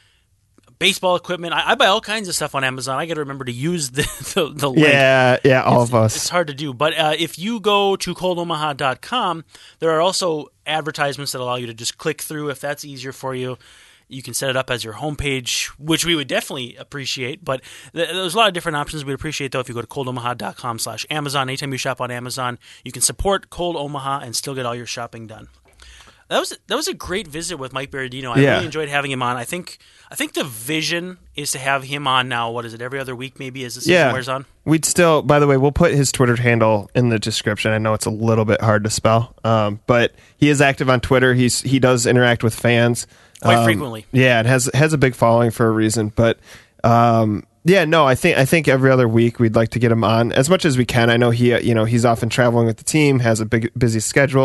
baseball equipment, I, I buy all kinds of stuff on Amazon. I got to remember to use the, the, the link. Yeah, yeah, all it's, of us. It's hard to do. But uh, if you go to cold omaha dot com, there are also advertisements that allow you to just click through if that's easier for you. You can set it up as your homepage, which we would definitely appreciate. But th- there's a lot of different options we'd appreciate, though, if you go to cold omaha dot com slash Amazon. Anytime you shop on Amazon, you can support Cold Omaha and still get all your shopping done. That was that was a great visit with Mike Berardino. I yeah. really enjoyed having him on. I think I think the vision is to have him on now. What is it? Every other week, maybe, as the season yeah. wears on. We'd still. By the way, we'll put his Twitter handle in the description. I know it's a little bit hard to spell, um, but he is active on Twitter. He's he does interact with fans quite um, frequently. Yeah, it has has a big following for a reason. But um, yeah, no, I think I think every other week we'd like to get him on as much as we can. I know he you know he's often traveling with the team, has a big busy schedule.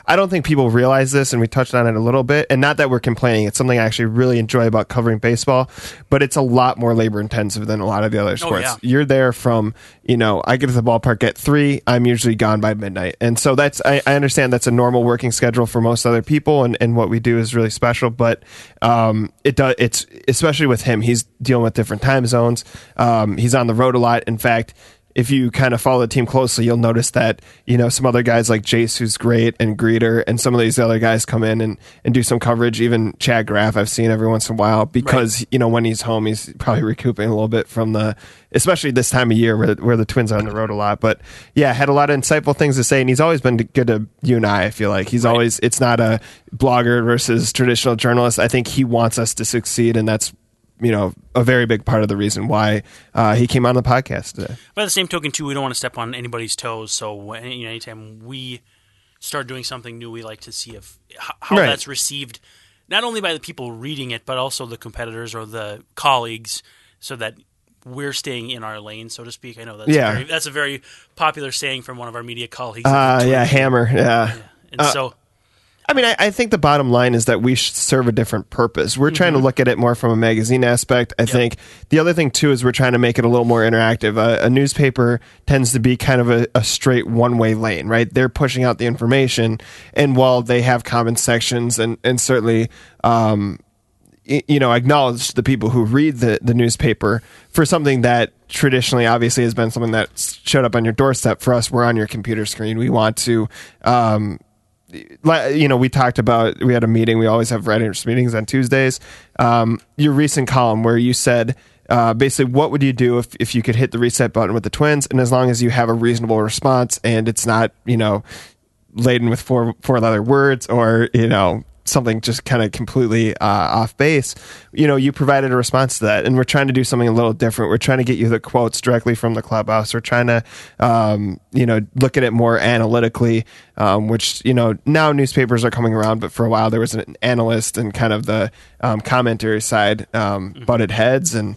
I don't think people realize this, and we touched on it a little bit. And not that we're complaining; it's something I actually really enjoy about covering baseball. But it's a lot more labor intensive than a lot of the other sports. Oh, yeah. You're there from, you know, I get to the ballpark at three. I'm usually gone by midnight, and so that's I, I understand that's a normal working schedule for most other people, and, and what we do is really special. But um, it does it's especially with him. He's dealing with different time zones. Um, he's on the road a lot. In fact, if you kind of follow the team closely, you'll notice that, you know, some other guys like Jace, who's great, and Greeter, and some of these other guys come in and, and do some coverage. Even Chad Graff, I've seen every once in a while because, right. you know, when he's home, he's probably recouping a little bit from the, especially this time of year where, where the Twins are on the road a lot. But yeah, had a lot of insightful things to say, and he's always been good to you and I, I feel like. He's right. always, it's not a blogger versus traditional journalist. I think he wants us to succeed, and that's, you know, a very big part of the reason why uh, he came on the podcast today. By the same token, too, we don't want to step on anybody's toes. So, you know, anytime we start doing something new, we like to see if how right. that's received, not only by the people reading it, but also the competitors or the colleagues, so that we're staying in our lane, so to speak. I know that's yeah. a very, that's a very popular saying from one of our media colleagues. Uh, yeah, Hammer. Yeah, yeah. and uh, so. I mean, I, I think the bottom line is that we should serve a different purpose. We're mm-hmm. trying to look at it more from a magazine aspect. I yep. think the other thing, too, is we're trying to make it a little more interactive. A, a newspaper tends to be kind of a, a straight one-way lane, right? They're pushing out the information, and while they have comment sections and, and certainly um, y- you know, acknowledge the people who read the, the newspaper for something that traditionally obviously has been something that showed up on your doorstep. For us, we're on your computer screen. We want to... Um, you know, we talked about, we had a meeting, we always have writers meetings on Tuesdays. Um, your recent column where you said, uh, basically, what would you do if, if you could hit the reset button with the Twins? And as long as you have a reasonable response and it's not, you know, laden with four, four other words or, you know, something just kind of completely uh, off base, you know, you provided a response to that. And we're trying to do something a little different. We're trying to get you the quotes directly from the clubhouse. We're trying to, um, you know, look at it more analytically, um, which, you know, now newspapers are coming around, but for a while there was an analyst and kind of the um, commentary side um, mm-hmm. butted heads. And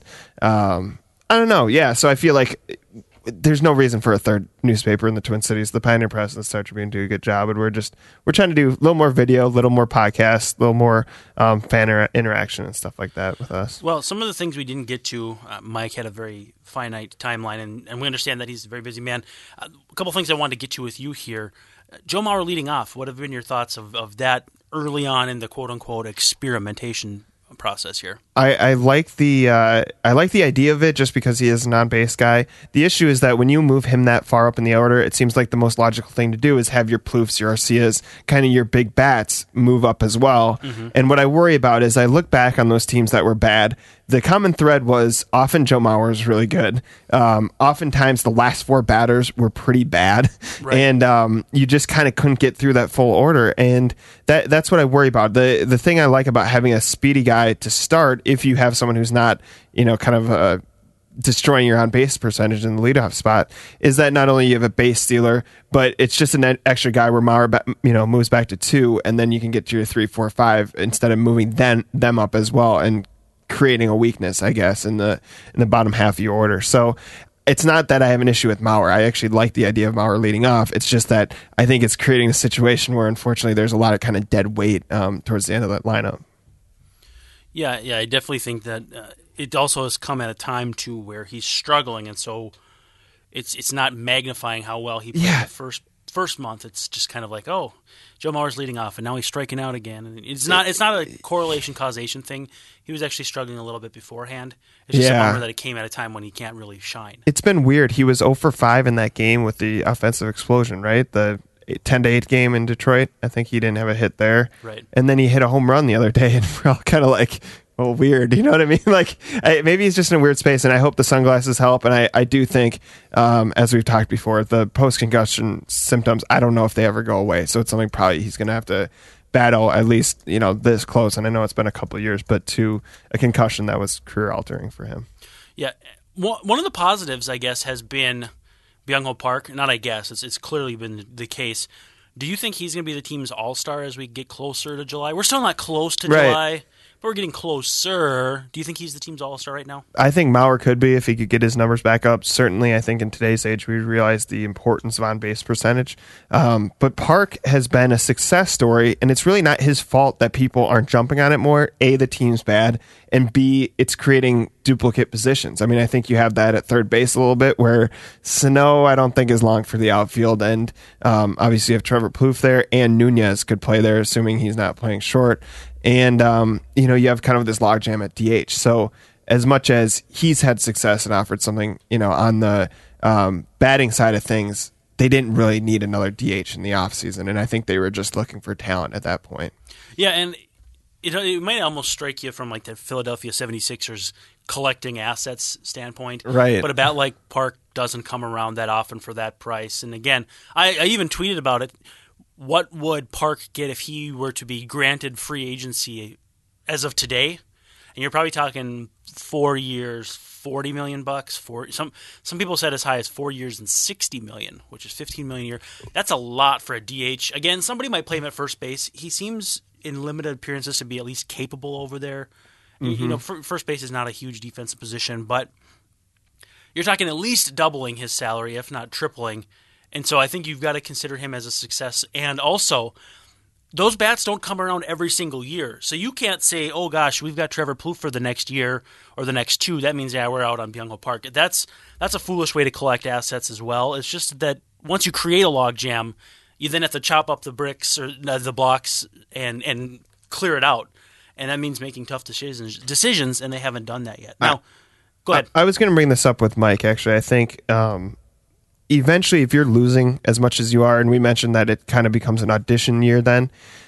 um, I don't know. Yeah. So I feel like there's no reason for a third newspaper in the Twin Cities. The Pioneer Press and the Star Tribune do a good job, and we're just we're trying to do a little more video, a little more podcast, a little more um, fan inter- interaction and stuff like that with us. Well, some of the things we didn't get to, uh, Mike had a very finite timeline, and, and we understand that he's a very busy man. Uh, a couple things I wanted to get to with you here. Uh, Joe Mauer leading off. What have been your thoughts of, of that early on in the quote unquote experimentation process here? I, I like the uh, I like the idea of it just because he is a non-base guy. The issue is that when you move him that far up in the order, it seems like the most logical thing to do is have your Ploufs, your Arcias, kind of your big bats move up as well. Mm-hmm. And what I worry about is I look back on those teams that were bad. The common thread was often Joe Mauer was really good. Um, oftentimes the last four batters were pretty bad, right. and um, you just kind of couldn't get through that full order. And that that's what I worry about. The the thing I like about having a speedy guy to start, if you have someone who's not, you know, kind of uh, destroying your on base percentage in the leadoff spot, is that not only you have a base stealer, but it's just an extra guy where Mauer, ba- you know, moves back to two, and then you can get to your three, four, five instead of moving then them up as well and creating a weakness, I guess, in the in the bottom half of your order. So it's not that I have an issue with Mauer. I actually like the idea of Mauer leading off. It's just that I think it's creating a situation where, unfortunately, there's a lot of kind of dead weight um, towards the end of that lineup. Yeah, yeah, I definitely think that uh, it also has come at a time too where he's struggling, and so it's it's not magnifying how well he played yeah. the first first month. It's just kind of like, oh, Joe Mauer's leading off, and now he's striking out again. And it's not it's not a correlation causation thing. He was actually struggling a little bit beforehand. It's just yeah. a bummer that it came at a time when he can't really shine. It's been weird. He was zero for five in that game with the offensive explosion, right? The ten to eight game in Detroit. I think he didn't have a hit there. Right. And then he hit a home run the other day, and we're all kind of like, well, weird. You know what I mean? Like, I, maybe he's just in a weird space, and I hope the sunglasses help. And I, I do think, um, as we've talked before, the post-concussion symptoms, I don't know if they ever go away. So it's something probably he's going to have to battle at least, you know, this close. And I know it's been a couple of years, but to a concussion that was career-altering for him. Yeah. One of the positives, I guess, has been Byung-Ho Park. Not I guess. It's, it's clearly been the case. Do you think he's going to be the team's all-star as we get closer to July? We're still not close to right. July, but we're getting closer. Do you think he's the team's all-star right now? I think Mauer could be if he could get his numbers back up. Certainly, I think in today's age, we realize the importance of on-base percentage. Um, but Park has been a success story, and it's really not his fault that people aren't jumping on it more. A, the team's bad, and B, it's creating duplicate positions. I mean, I think you have that at third base a little bit, where Sano, I don't think, is long for the outfield, and um, obviously you have Trevor Plouffe there, and Nunez could play there, assuming he's not playing short. And, um, you know, you have kind of this logjam at D H. So as much as he's had success and offered something, you know, on the um, batting side of things, they didn't really need another D H in the offseason. And I think they were just looking for talent at that point. Yeah, and it, it might almost strike you from like the Philadelphia seventy-sixers collecting assets standpoint. Right. But a bat like Park doesn't come around that often for that price. And again, I, I even tweeted about it. What would Park get if he were to be granted free agency as of today? And you're probably talking four years, forty million bucks. For some some people said as high as four years and sixty million, which is fifteen million a year. That's a lot for a D H. Again, somebody might play him at first base. He seems in limited appearances to be at least capable over there. Mm-hmm. You know, first base is not a huge defensive position, but you're talking at least doubling his salary, if not tripling. And so I think you've got to consider him as a success. And also, those bats don't come around every single year. So you can't say, oh, gosh, we've got Trevor Plouffe for the next year or the next two. That means, yeah, we're out on Byung-ho Park. That's that's a foolish way to collect assets as well. It's just that once you create a logjam, you then have to chop up the bricks or uh, the blocks and, and clear it out. And that means making tough decisions, decisions, and they haven't done that yet. Now, I, go ahead. I, I was going to bring this up with Mike, actually. I think um, – eventually, if you're losing as much as you are, and we mentioned that it kind of becomes an audition year then,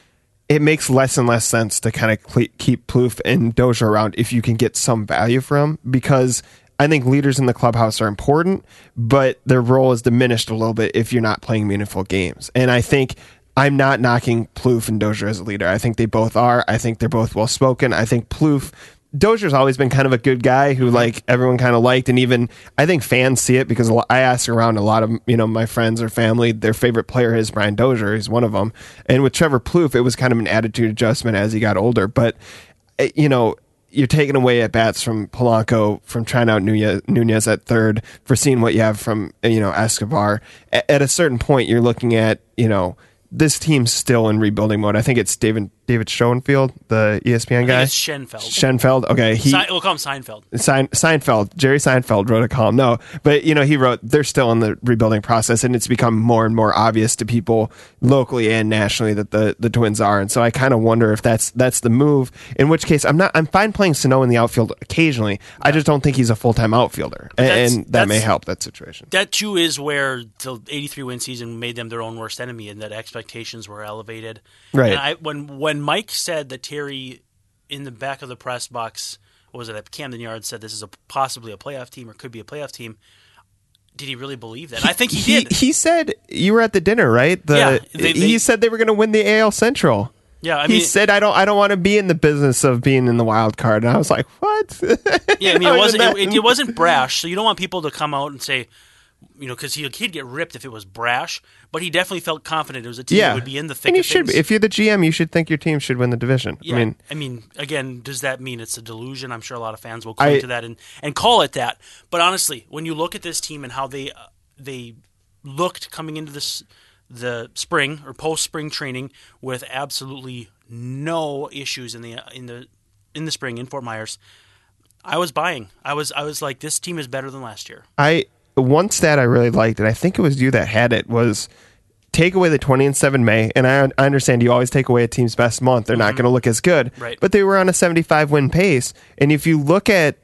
it makes less and less sense to kind of cle- keep Plouffe and Dozier around if you can get some value from, because I think leaders in the clubhouse are important, but their role is diminished a little bit if you're not playing meaningful games. And I think I'm not knocking Plouffe and Dozier as a leader. I think they both are. I think they're both well-spoken. I think Plouffe... Dozier's always been kind of a good guy who like everyone kind of liked, and even I think fans see it because a lot, I ask around a lot of you know my friends or family, their favorite player is Brian Dozier. He's one of them, and with Trevor Plouffe, it was kind of an attitude adjustment as he got older. But you know, you're taking away at bats from Polanco, from trying out Nunez, Nunez at third, for seeing what you have from you know Escobar. At, at a certain point, you're looking at you know. This team's still in rebuilding mode. I think it's David David Schoenfeld, the E S P N I guy. think it's Schenfeld. Schenfeld. Okay, he. Se- we'll call him Seinfeld. Sein, Seinfeld. Jerry Seinfeld wrote a column. No, but you know he wrote they're still in the rebuilding process, and it's become more and more obvious to people locally and nationally that the, the Twins are. And so I kind of wonder if that's that's the move. In which case, I'm not. I'm fine playing Sano in the outfield occasionally. Yeah. I just don't think he's a full time outfielder, and, and that may help that situation. That too is where the eighty-three win season made them their own worst enemy, and that expectation. Expectations were elevated. Right. And I, when when Mike said that Terry in the back of the press box, what was it, at Camden Yards, said this is a possibly a playoff team or could be a playoff team, did he really believe that? He, I think he, he did. He said, you were at the dinner, right? The, yeah. They, they, he said they were going to win the A L Central. Yeah, I he mean, said, "I don't, I don't want to be in the business of being in the wild card." And I was like, "What?" Yeah, I mean, it wasn't, it, it wasn't brash. So you don't want people to come out and say, you know, because he'd get ripped if it was brash, but he definitely felt confident it was a team yeah. that would be in the thick and you of should, things. If you're the G M, you should think your team should win the division. Yeah. I mean, I mean, again, does that mean it's a delusion? I'm sure a lot of fans will cling I, to that and, and call it that. But honestly, when you look at this team and how they uh, they looked coming into this the spring or post spring training with absolutely no issues in the in the in the spring in Fort Myers, I was buying. I was I was like, this team is better than last year. I. One stat I really liked, and I think it was you that had it, was take away the twenty and seven May, and I, I understand you always take away a team's best month. They're mm-hmm. not going to look as good, right. But they were on a seventy-five win pace. And if you look at,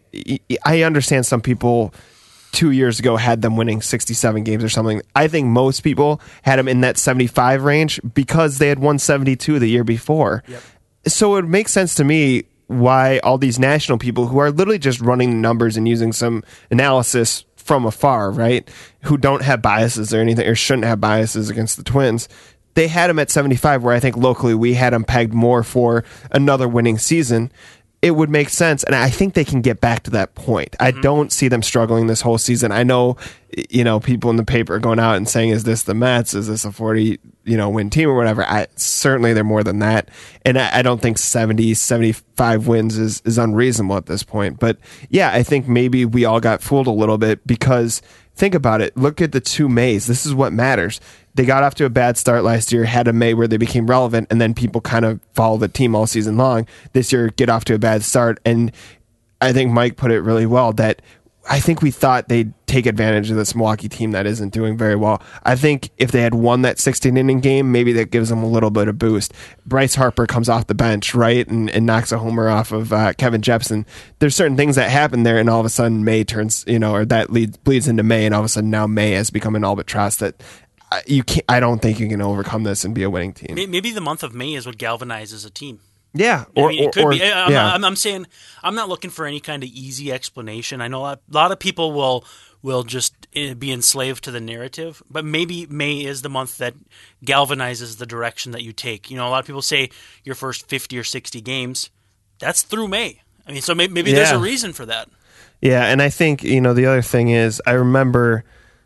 I understand some people two years ago had them winning sixty-seven games or something. I think most people had them in that seventy-five range because they had won seventy-two the year before. Yep. So it makes sense to me why all these national people who are literally just running the numbers and using some analysis from afar, right, who don't have biases or anything, or shouldn't have biases against the Twins, they had him at seventy-five, where I think locally we had him pegged more for another winning season. it would make sense, and I think they can get back to that point. Mm-hmm. I don't see them struggling this whole season. I know, you know, people in the paper are going out and saying, "Is this the Mets? Is this a forty, you know, win team or whatever?" I certainly they're more than that, and I, I don't think seventy, seventy-five wins is is unreasonable at this point. But yeah, I think maybe we all got fooled a little bit because think about it. Look at the two Mays. This is what matters. They got off to a bad start last year, had a May where they became relevant, and then people kind of follow the team all season long. This year, get off to a bad start, and I think Mike put it really well that I think we thought they'd take advantage of this Milwaukee team that isn't doing very well. I think if they had won that sixteen-inning game, maybe that gives them a little bit of boost. Bryce Harper comes off the bench, right, and, and knocks a homer off of uh, Kevin Jepsen. There's certain things that happen there, and all of a sudden May turns, you know, or that leads, bleeds into May, and all of a sudden now May has become an albatross that you can't. I don't think you can overcome this and be a winning team. Maybe the month of May is what galvanizes a team. Yeah, or, I mean, it could or, be. I'm, yeah. I'm, I'm saying I'm not looking for any kind of easy explanation. I know a lot, a lot of people will will just be enslaved to the narrative, but maybe May is the month that galvanizes the direction that you take. You know, a lot of people say your first fifty or sixty games, that's through May. I mean, so maybe, maybe yeah. there's a reason for that. Yeah, and I think, you know, the other thing is I remember.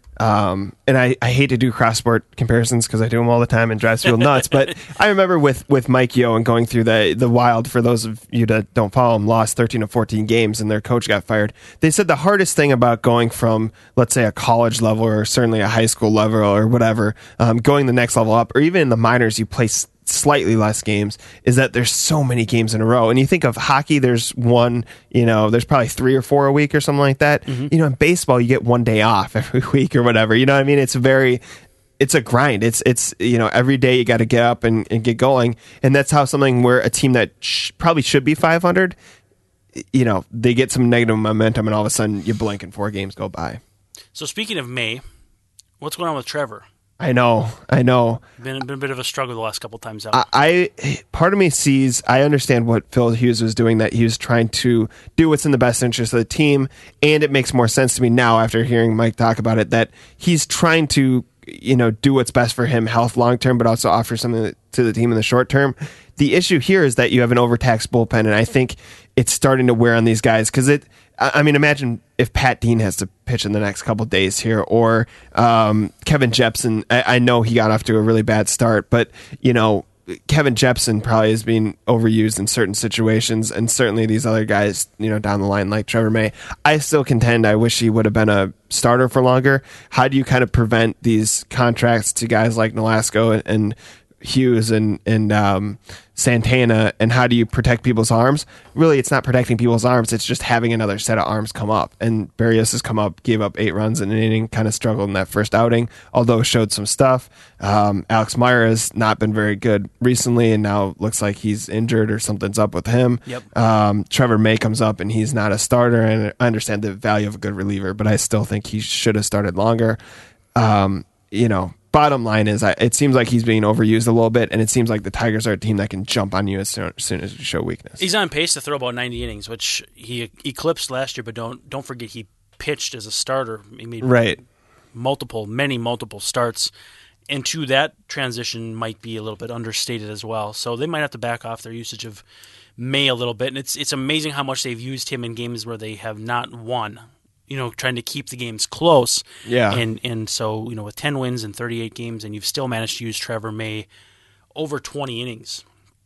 Um, and I, I hate to do cross sport comparisons because I do them all the time and drives people nuts. But I remember with, with Mike Yeo and going through the the Wild, for those of you that don't follow him, lost thirteen or fourteen games and their coach got fired. They said the hardest thing about going from, let's say, a college level or certainly a high school level or whatever, um, going the next level up, or even in the minors, you play slightly less games, is that there's so many games in a row. And you think of hockey, there's one, you know, there's probably three or four a week or something like that. Mm-hmm. You know, in baseball, you get one day off every week or whatever. You know what I mean? It's very, it's a grind. It's, it's, you know, every day you got to get up and, and get going. And that's how something where a team that sh- probably should be five hundred, you know, they get some negative momentum and all of a sudden you blink and four games go by. So speaking of May, what's going on with Trevor? I know, I know. Been, been a bit of a struggle the last couple of times out. I, I, part of me sees, I understand what Phil Hughes was doing, that he was trying to do what's in the best interest of the team, and it makes more sense to me now after hearing Mike talk about it, that he's trying to, you know, do what's best for him, health long term, but also offer something to the team in the short term. The issue here is that you have an overtaxed bullpen, and I think it's starting to wear on these guys because it. I mean, imagine if Pat Dean has to pitch in the next couple of days here, or um, Kevin Jepsen. I, I know he got off to a really bad start, but you know, Kevin Jepsen probably is being overused in certain situations, and certainly these other guys, you know, down the line like Trevor May. I still contend I wish he would have been a starter for longer. How do you kind of prevent these contracts to guys like Nolasco and, and Hughes and and um, Santana, and how do you protect people's arms? Really, it's not protecting people's arms. It's just having another set of arms come up. And Berrios has come up, gave up eight runs in an inning, kind of struggled in that first outing, although showed some stuff. Um, Alex Meyer has not been very good recently, and now looks like he's injured or something's up with him. Yep. Um, Trevor May comes up, and he's not a starter, and I understand the value of a good reliever, but I still think he should have started longer. Um, you know, bottom line is, I, it seems like he's being overused a little bit, and it seems like the Tigers are a team that can jump on you as soon as, soon as you show weakness. He's on pace to throw about ninety innings, which he eclipsed last year, but don't don't forget he pitched as a starter. He made right. multiple, many multiple starts, and to that transition might be a little bit understated as well. So they might have to back off their usage of May a little bit, and it's it's amazing how much they've used him in games where they have not won. You know, trying to keep the games close. Yeah. And and so, you know, with ten wins in thirty-eight games, and you've still managed to use Trevor May over twenty innings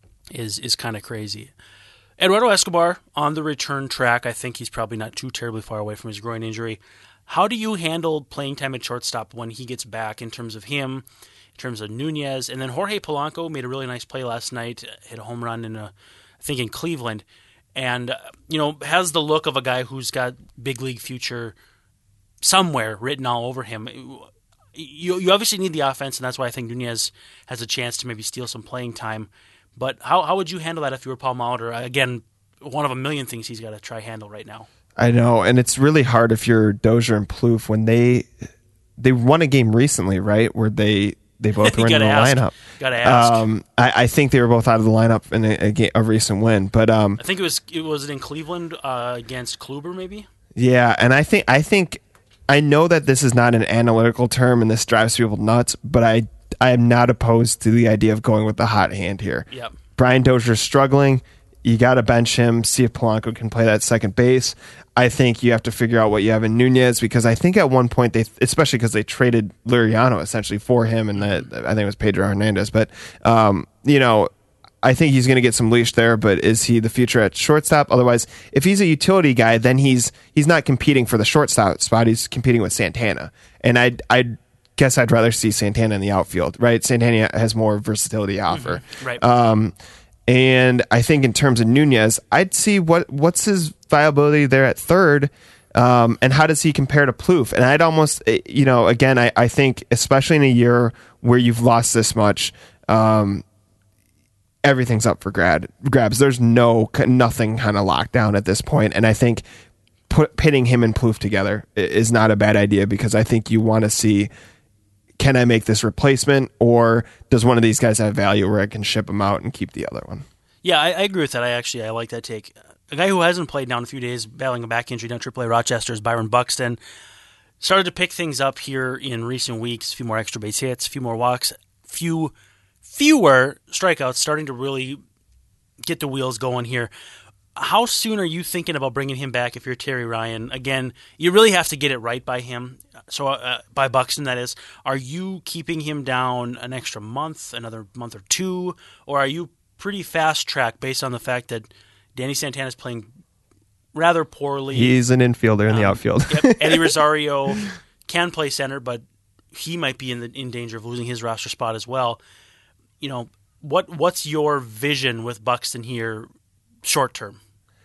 is is kind of crazy. Eduardo Escobar on the return track. I think he's probably not too terribly far away from his groin injury. How do you handle playing time at shortstop when he gets back, in terms of him, in terms of Nunez? And then Jorge Polanco made a really nice play last night, hit a home run in a, I think in Cleveland. And, uh, you know, has the look of a guy who's got big league future somewhere written all over him. You you obviously need the offense, and that's why I think Nunez has a chance to maybe steal some playing time. But how how would you handle that if you were Paul Molitor? Again, one of a million things he's got to try handle right now. I know, and it's really hard if you're Dozier and Plouffe when they they won a game recently, right, where they they both were in the ask. lineup. Gotta ask. Um, I, I think they were both out of the lineup in a, a, game, a recent win, but um, I think it was it was it in Cleveland uh, against Kluber, maybe. Yeah, and I think I think I know that this is not an analytical term, and this drives people nuts, but I I am not opposed to the idea of going with the hot hand here. Yep. Brian Dozier's struggling. you got to bench him, see if Polanco can play that second base. I think you have to figure out what you have in Nunez, because I think at one point they, especially because they traded Liriano essentially for him, and that I think it was Pedro Hernandez. But um, you know, I think he's going to get some leash there. But is he the future at shortstop? Otherwise, if he's a utility guy, then he's he's not competing for the shortstop spot. He's competing with Santana, and I I guess I'd rather see Santana in the outfield. Right, Santana has more versatility to offer. Mm-hmm. Right. Um, And I think in terms of Nunez, I'd see what what's his viability there at third, um, and how does he compare to Plouffe? And I'd almost, you know, again, I, I think especially in a year where you've lost this much, um, everything's up for grad grabs. There's no nothing kind of locked down at this point, and I think put, pitting him and Plouffe together is not a bad idea, because I think you want to see, can I make this replacement, or does one of these guys have value where I can ship them out and keep the other one? Yeah, I, I agree with that. I actually I like that take. A guy who hasn't played now in a few days, battling a back injury down triple A Rochester, is Byron Buxton. Started to pick things up here in recent weeks. A few more extra base hits, a few more walks, few fewer strikeouts, starting to really get the wheels going here. How soon are you thinking about bringing him back if you're Terry Ryan? Again, you really have to get it right by him. So uh, by Buxton, that is. Are you keeping him down an extra month, another month or two, or are you pretty fast track based on the fact that Danny Santana is playing rather poorly? He's an infielder in um, the outfield. Yep, Eddie Rosario can play center, but he might be in the, in danger of losing his roster spot as well. You know, what what's your vision with Buxton here, short term?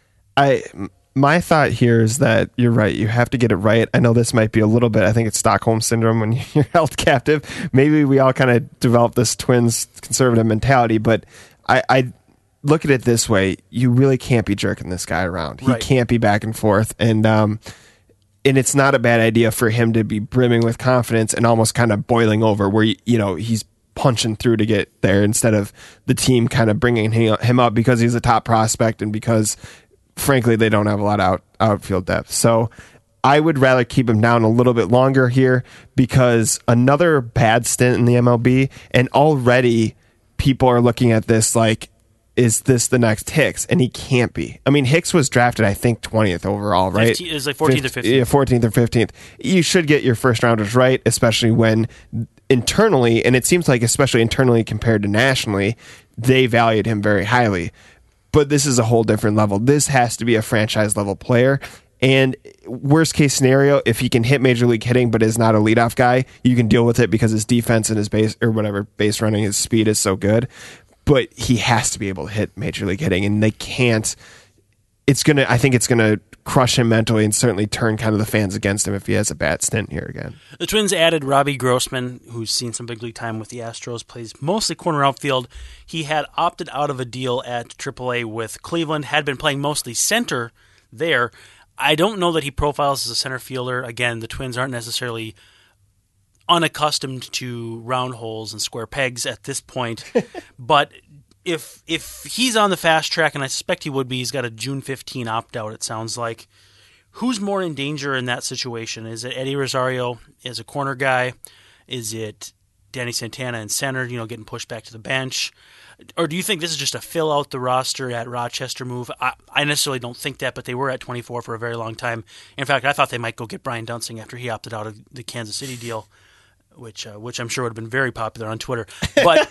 I my thought here is that you're right. You have to get it right. I know this might be a little bit, I think it's Stockholm syndrome when you're held captive. Maybe we all kind of develop this Twins conservative mentality, but I, I look at it this way. You really can't be jerking this guy around. He right. can't be back and forth. And, um, and it's not a bad idea for him to be brimming with confidence and almost kind of boiling over where, you know, he's punching through to get there instead of the team kind of bringing him up because he's a top prospect and because, frankly, they don't have a lot of out, outfield depth. So I would rather keep him down a little bit longer here, because another bad stint in the M L B, and already people are looking at this like, is this the next Hicks? And he can't be. I mean, Hicks was drafted, I think, twentieth overall, right? fifteen, it was like fourteenth or fifteenth. Yeah, fourteenth or fifteenth. You should get your first rounders right, especially when internally, and it seems like especially internally compared to nationally, they valued him very highly. But this is a whole different level. This has to be a franchise level player. And worst case scenario, if he can hit major league hitting but is not a leadoff guy, you can deal with it because his defense and his base or whatever base running, his speed is so good. But he has to be able to hit major league hitting, and they can't. It's gonna. I think it's gonna crush him mentally and certainly turn kind of the fans against him if he has a bad stint here again. The Twins added Robbie Grossman, who's seen some big league time with the Astros, plays mostly corner outfield. He had opted out of a deal at triple A with Cleveland, had been playing mostly center there. I don't know that he profiles as a center fielder. Again, the Twins aren't necessarily unaccustomed to round holes and square pegs at this point, but if if he's on the fast track, and I suspect he would be, he's got a June fifteenth opt-out, it sounds like. Who's more in danger in that situation? Is it Eddie Rosario as a corner guy? Is it Danny Santana in center, you know, getting pushed back to the bench? Or do you think this is just a fill out the roster at Rochester move? I, I necessarily don't think that, but they were at twenty-four for a very long time. In fact, I thought they might go get Brian Dunsing after he opted out of the Kansas City deal, which uh, which I'm sure would have been very popular on Twitter. But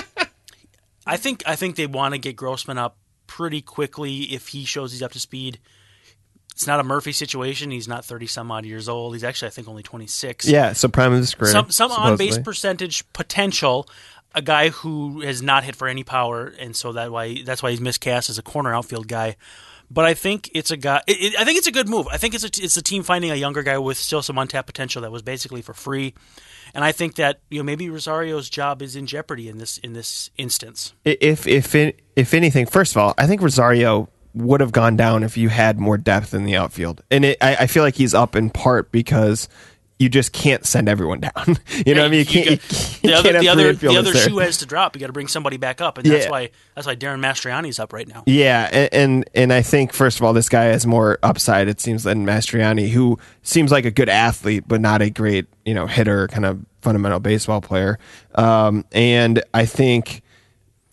I think I think they want to get Grossman up pretty quickly if he shows he's up to speed. It's not a Murphy situation. He's not thirty-some-odd years old. He's actually, I think, only twenty-six. Yeah, so prime of his career. Some, some on-base percentage potential, a guy who has not hit for any power, and so that why that's why he's miscast as a corner outfield guy. But I think it's a guy. It, it, I think it's a good move. I think it's a, it's a team finding a younger guy with still some untapped potential that was basically for free. And I think that, you know, maybe Rosario's job is in jeopardy in this in this instance. If if if anything, first of all, I think Rosario would have gone down if you had more depth in the outfield, and it, I, I feel like he's up in part because you just can't send everyone down. You yeah, know what I mean? You can't. You got, you the other can't the other, the other there. shoe has to drop. You got to bring somebody back up, and that's yeah. why that's why Darren Mastriani's up right now. Yeah, and, and and I think first of all, this guy has more upside, it seems, than Mastriani, who seems like a good athlete but not a great, you know, hitter, kind of fundamental baseball player. Um, and I think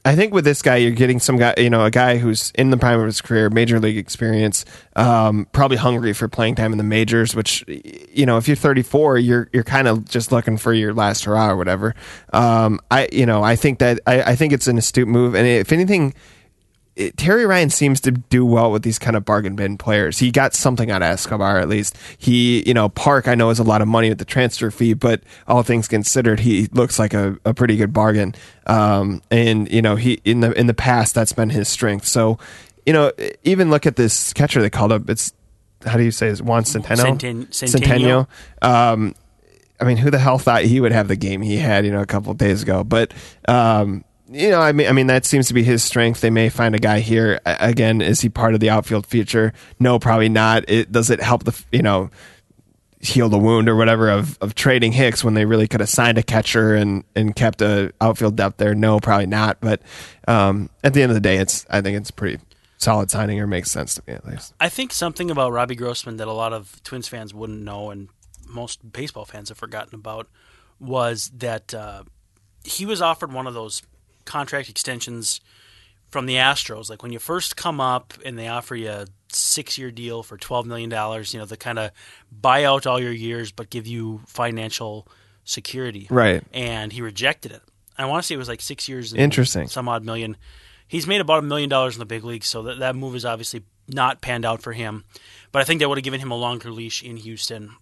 I think with this guy, you're getting some guy, you know, a guy who's in the prime of his career, major league experience, um, probably hungry for playing time in the majors. Which, you know, if you're thirty-four, you're you're kind of just looking for your last hurrah or whatever. Um, I, you know, I think that I, I think it's an astute move, and if anything, it, Terry Ryan seems to do well with these kind of bargain bin players. He got something out of Escobar, at least. He, you know, Park, I know is a lot of money with the transfer fee, but all things considered, he looks like a, a pretty good bargain. Um, and you know, he in the in the past that's been his strength. So, you know, even look at this catcher they called up. It's how do you say it? Juan Centeno. Centen- Centeno. Um, I mean, who the hell thought he would have the game he had, you know, a couple of days ago? But um, you know, I mean, I mean that seems to be his strength. They may find a guy here. Again, is he part of the outfield future? No, probably not. It does it help the you know heal the wound or whatever of, of trading Hicks when they really could have signed a catcher and, and kept a outfield depth there? No, probably not. But um, at the end of the day, it's I think it's pretty solid signing, or makes sense to me at least. I think something about Robbie Grossman that a lot of Twins fans wouldn't know, and most baseball fans have forgotten about, was that uh, he was offered one of those contract extensions from the Astros. Like when you first come up and they offer you a six-year deal for twelve million dollars, you know, they kind of buy out all your years but give you financial security. Right. And he rejected it. I want to say it was like six years and Interesting. some odd million. He's made about a million dollars in the big leagues, so that, that move is obviously not panned out for him. But I think that would have given him a longer leash in Houston.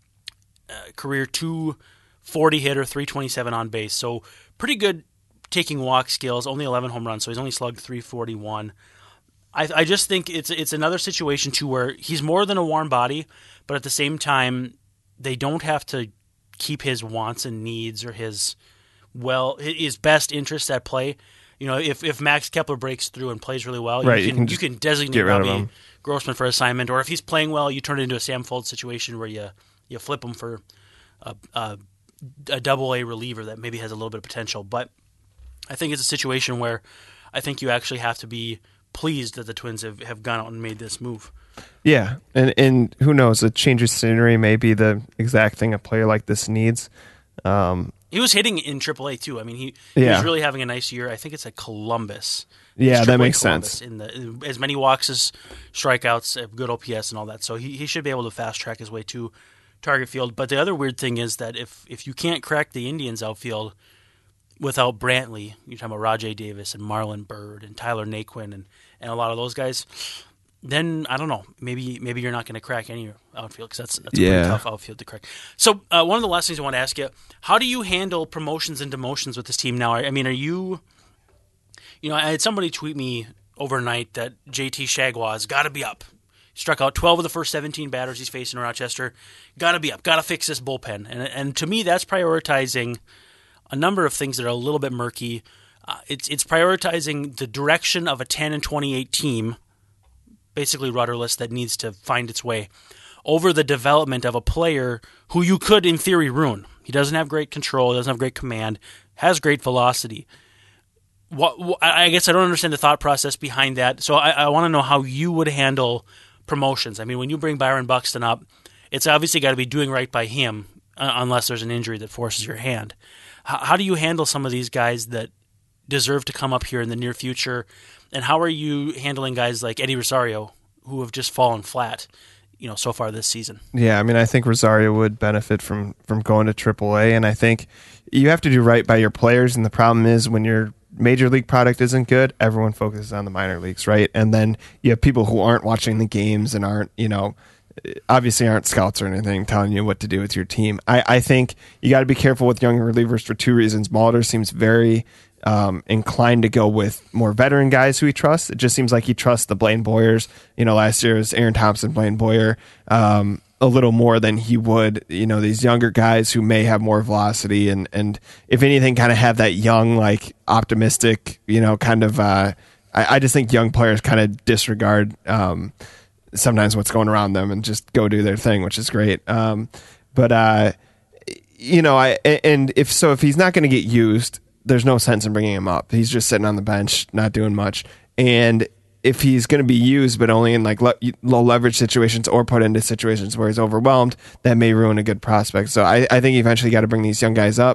Uh, career two forty hitter, three twenty-seven on base. So pretty good taking walk skills, only eleven home runs, so he's only slugged three forty-one. I, I just think it's it's another situation too where he's more than a warm body, but at the same time, they don't have to keep his wants and needs or his well his best interests at play. You know, if, if Max Kepler breaks through and plays really well, right, you can you can, you can designate Robbie Grossman for assignment, or if he's playing well, you turn it into a Sam Folds situation where you you flip him for a, a, a double A reliever that maybe has a little bit of potential. But I think it's a situation where I think you actually have to be pleased that the Twins have, have gone out and made this move. Yeah, and and who knows, a change of scenery may be the exact thing a player like this needs. Um, he was hitting in triple A too. I mean, he, yeah. he was really having a nice year. I think it's at Columbus. Yeah, it's that makes Columbus sense. In the as many walks as strikeouts, good O P S and all that. So he, he should be able to fast track his way to target field. But the other weird thing is that if if you can't crack the Indians outfield without Brantley, you're talking about Rajay Davis and Marlon Byrd and Tyler Naquin and, and a lot of those guys, then I don't know. Maybe maybe you're not going to crack any outfield because that's that's a yeah. pretty tough outfield to crack. So uh, one of the last things I want to ask you: how do you handle promotions and demotions with this team now? I mean, are you, you know, I had somebody tweet me overnight that J T Shagwaz got to be up. He struck out twelve of the first seventeen batters he's facing in Rochester. Got to be up. Got to fix this bullpen. And and to me, that's prioritizing a number of things that are a little bit murky. Uh, it's it's prioritizing the direction of a ten and twenty-eight team, basically rudderless, that needs to find its way, over the development of a player who you could, in theory, ruin. He doesn't have great control, doesn't have great command, has great velocity. What, what I guess I don't understand the thought process behind that, so I, I want to know how you would handle promotions. I mean, when you bring Byron Buxton up, it's obviously got to be doing right by him, uh, unless there's an injury that forces your hand. H- how do you handle some of these guys that deserve to come up here in the near future? And how are you handling guys like Eddie Rosario, who have just fallen flat, you know, so far this season? Yeah, I mean, I think Rosario would benefit from, from going to triple A, and I think you have to do right by your players, and the problem is when your major league product isn't good, everyone focuses on the minor leagues, right? And then you have people who aren't watching the games and aren't, you know, obviously aren't scouts or anything telling you what to do with your team. I, I think you got to be careful with young relievers for two reasons. Molitor seems very um, inclined to go with more veteran guys who he trusts. It just seems like he trusts the Blaine Boyers. You know, last year it was Aaron Thompson, Blaine Boyer, um, a little more than he would, you know, these younger guys who may have more velocity and, and if anything, kind of have that young, like optimistic, you know, kind of, uh, I, I just think young players kind of disregard, um, sometimes what's going around them and just go do their thing, which is great. Um, but, uh, you know, I, and if so, if he's not going to get used, there's no sense in bringing him up. He's just sitting on the bench, not doing much. And if he's going to be used, but only in like le- low leverage situations or put into situations where he's overwhelmed, that may ruin a good prospect. So I, I think eventually you got to bring these young guys up.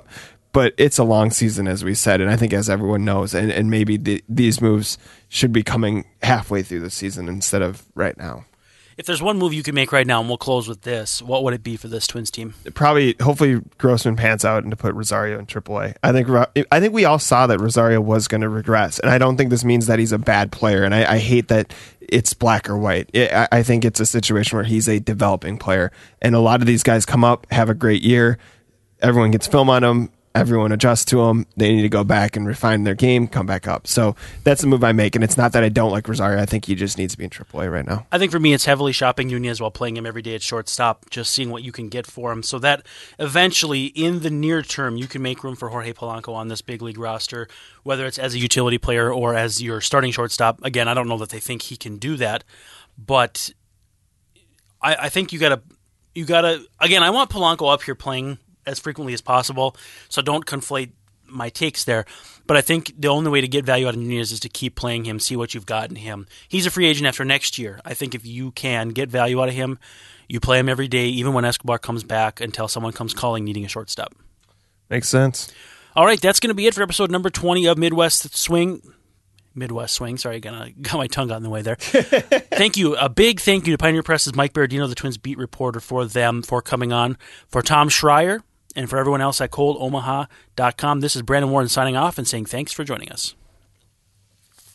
but it's a long season, as we said, and I think as everyone knows, and, and maybe the, these moves should be coming halfway through the season instead of right now. If there's one move you can make right now, and we'll close with this, what would it be for this Twins team? Probably, hopefully, Grossman pants out and to put Rosario in triple A. I think I think we all saw that Rosario was going to regress, and I don't think this means that he's a bad player, and I, I hate that it's black or white. It, I, I think it's a situation where he's a developing player, and a lot of these guys come up, have a great year, everyone gets film on them, everyone adjusts to them, they need to go back and refine their game, come back up. So that's the move I make, and it's not that I don't like Rosario. I think he just needs to be in triple A right now. I think for me it's heavily shopping Nunez while playing him every day at shortstop, just seeing what you can get for him, so that eventually in the near term you can make room for Jorge Polanco on this big league roster, whether it's as a utility player or as your starting shortstop. Again, I don't know that they think he can do that, but I, I think you gotta you gotta again, I want Polanco up here playing as frequently as possible, so don't conflate my takes there. But I think the only way to get value out of Nunez is to keep playing him, see what you've got in him. He's a free agent after next year. I think if you can get value out of him, you play him every day, even when Escobar comes back, until someone comes calling needing a shortstop. Makes sense. All right, that's going to be it for episode number twenty of Midwest Swing. Midwest Swing. Sorry, I got my tongue got in the way there. Thank you. A big thank you to Pioneer Press's Mike Berardino, the Twins beat reporter for them, for coming on. For Tom Schreier, and for everyone else at cold omaha dot com, this is Brandon Warren signing off and saying thanks for joining us.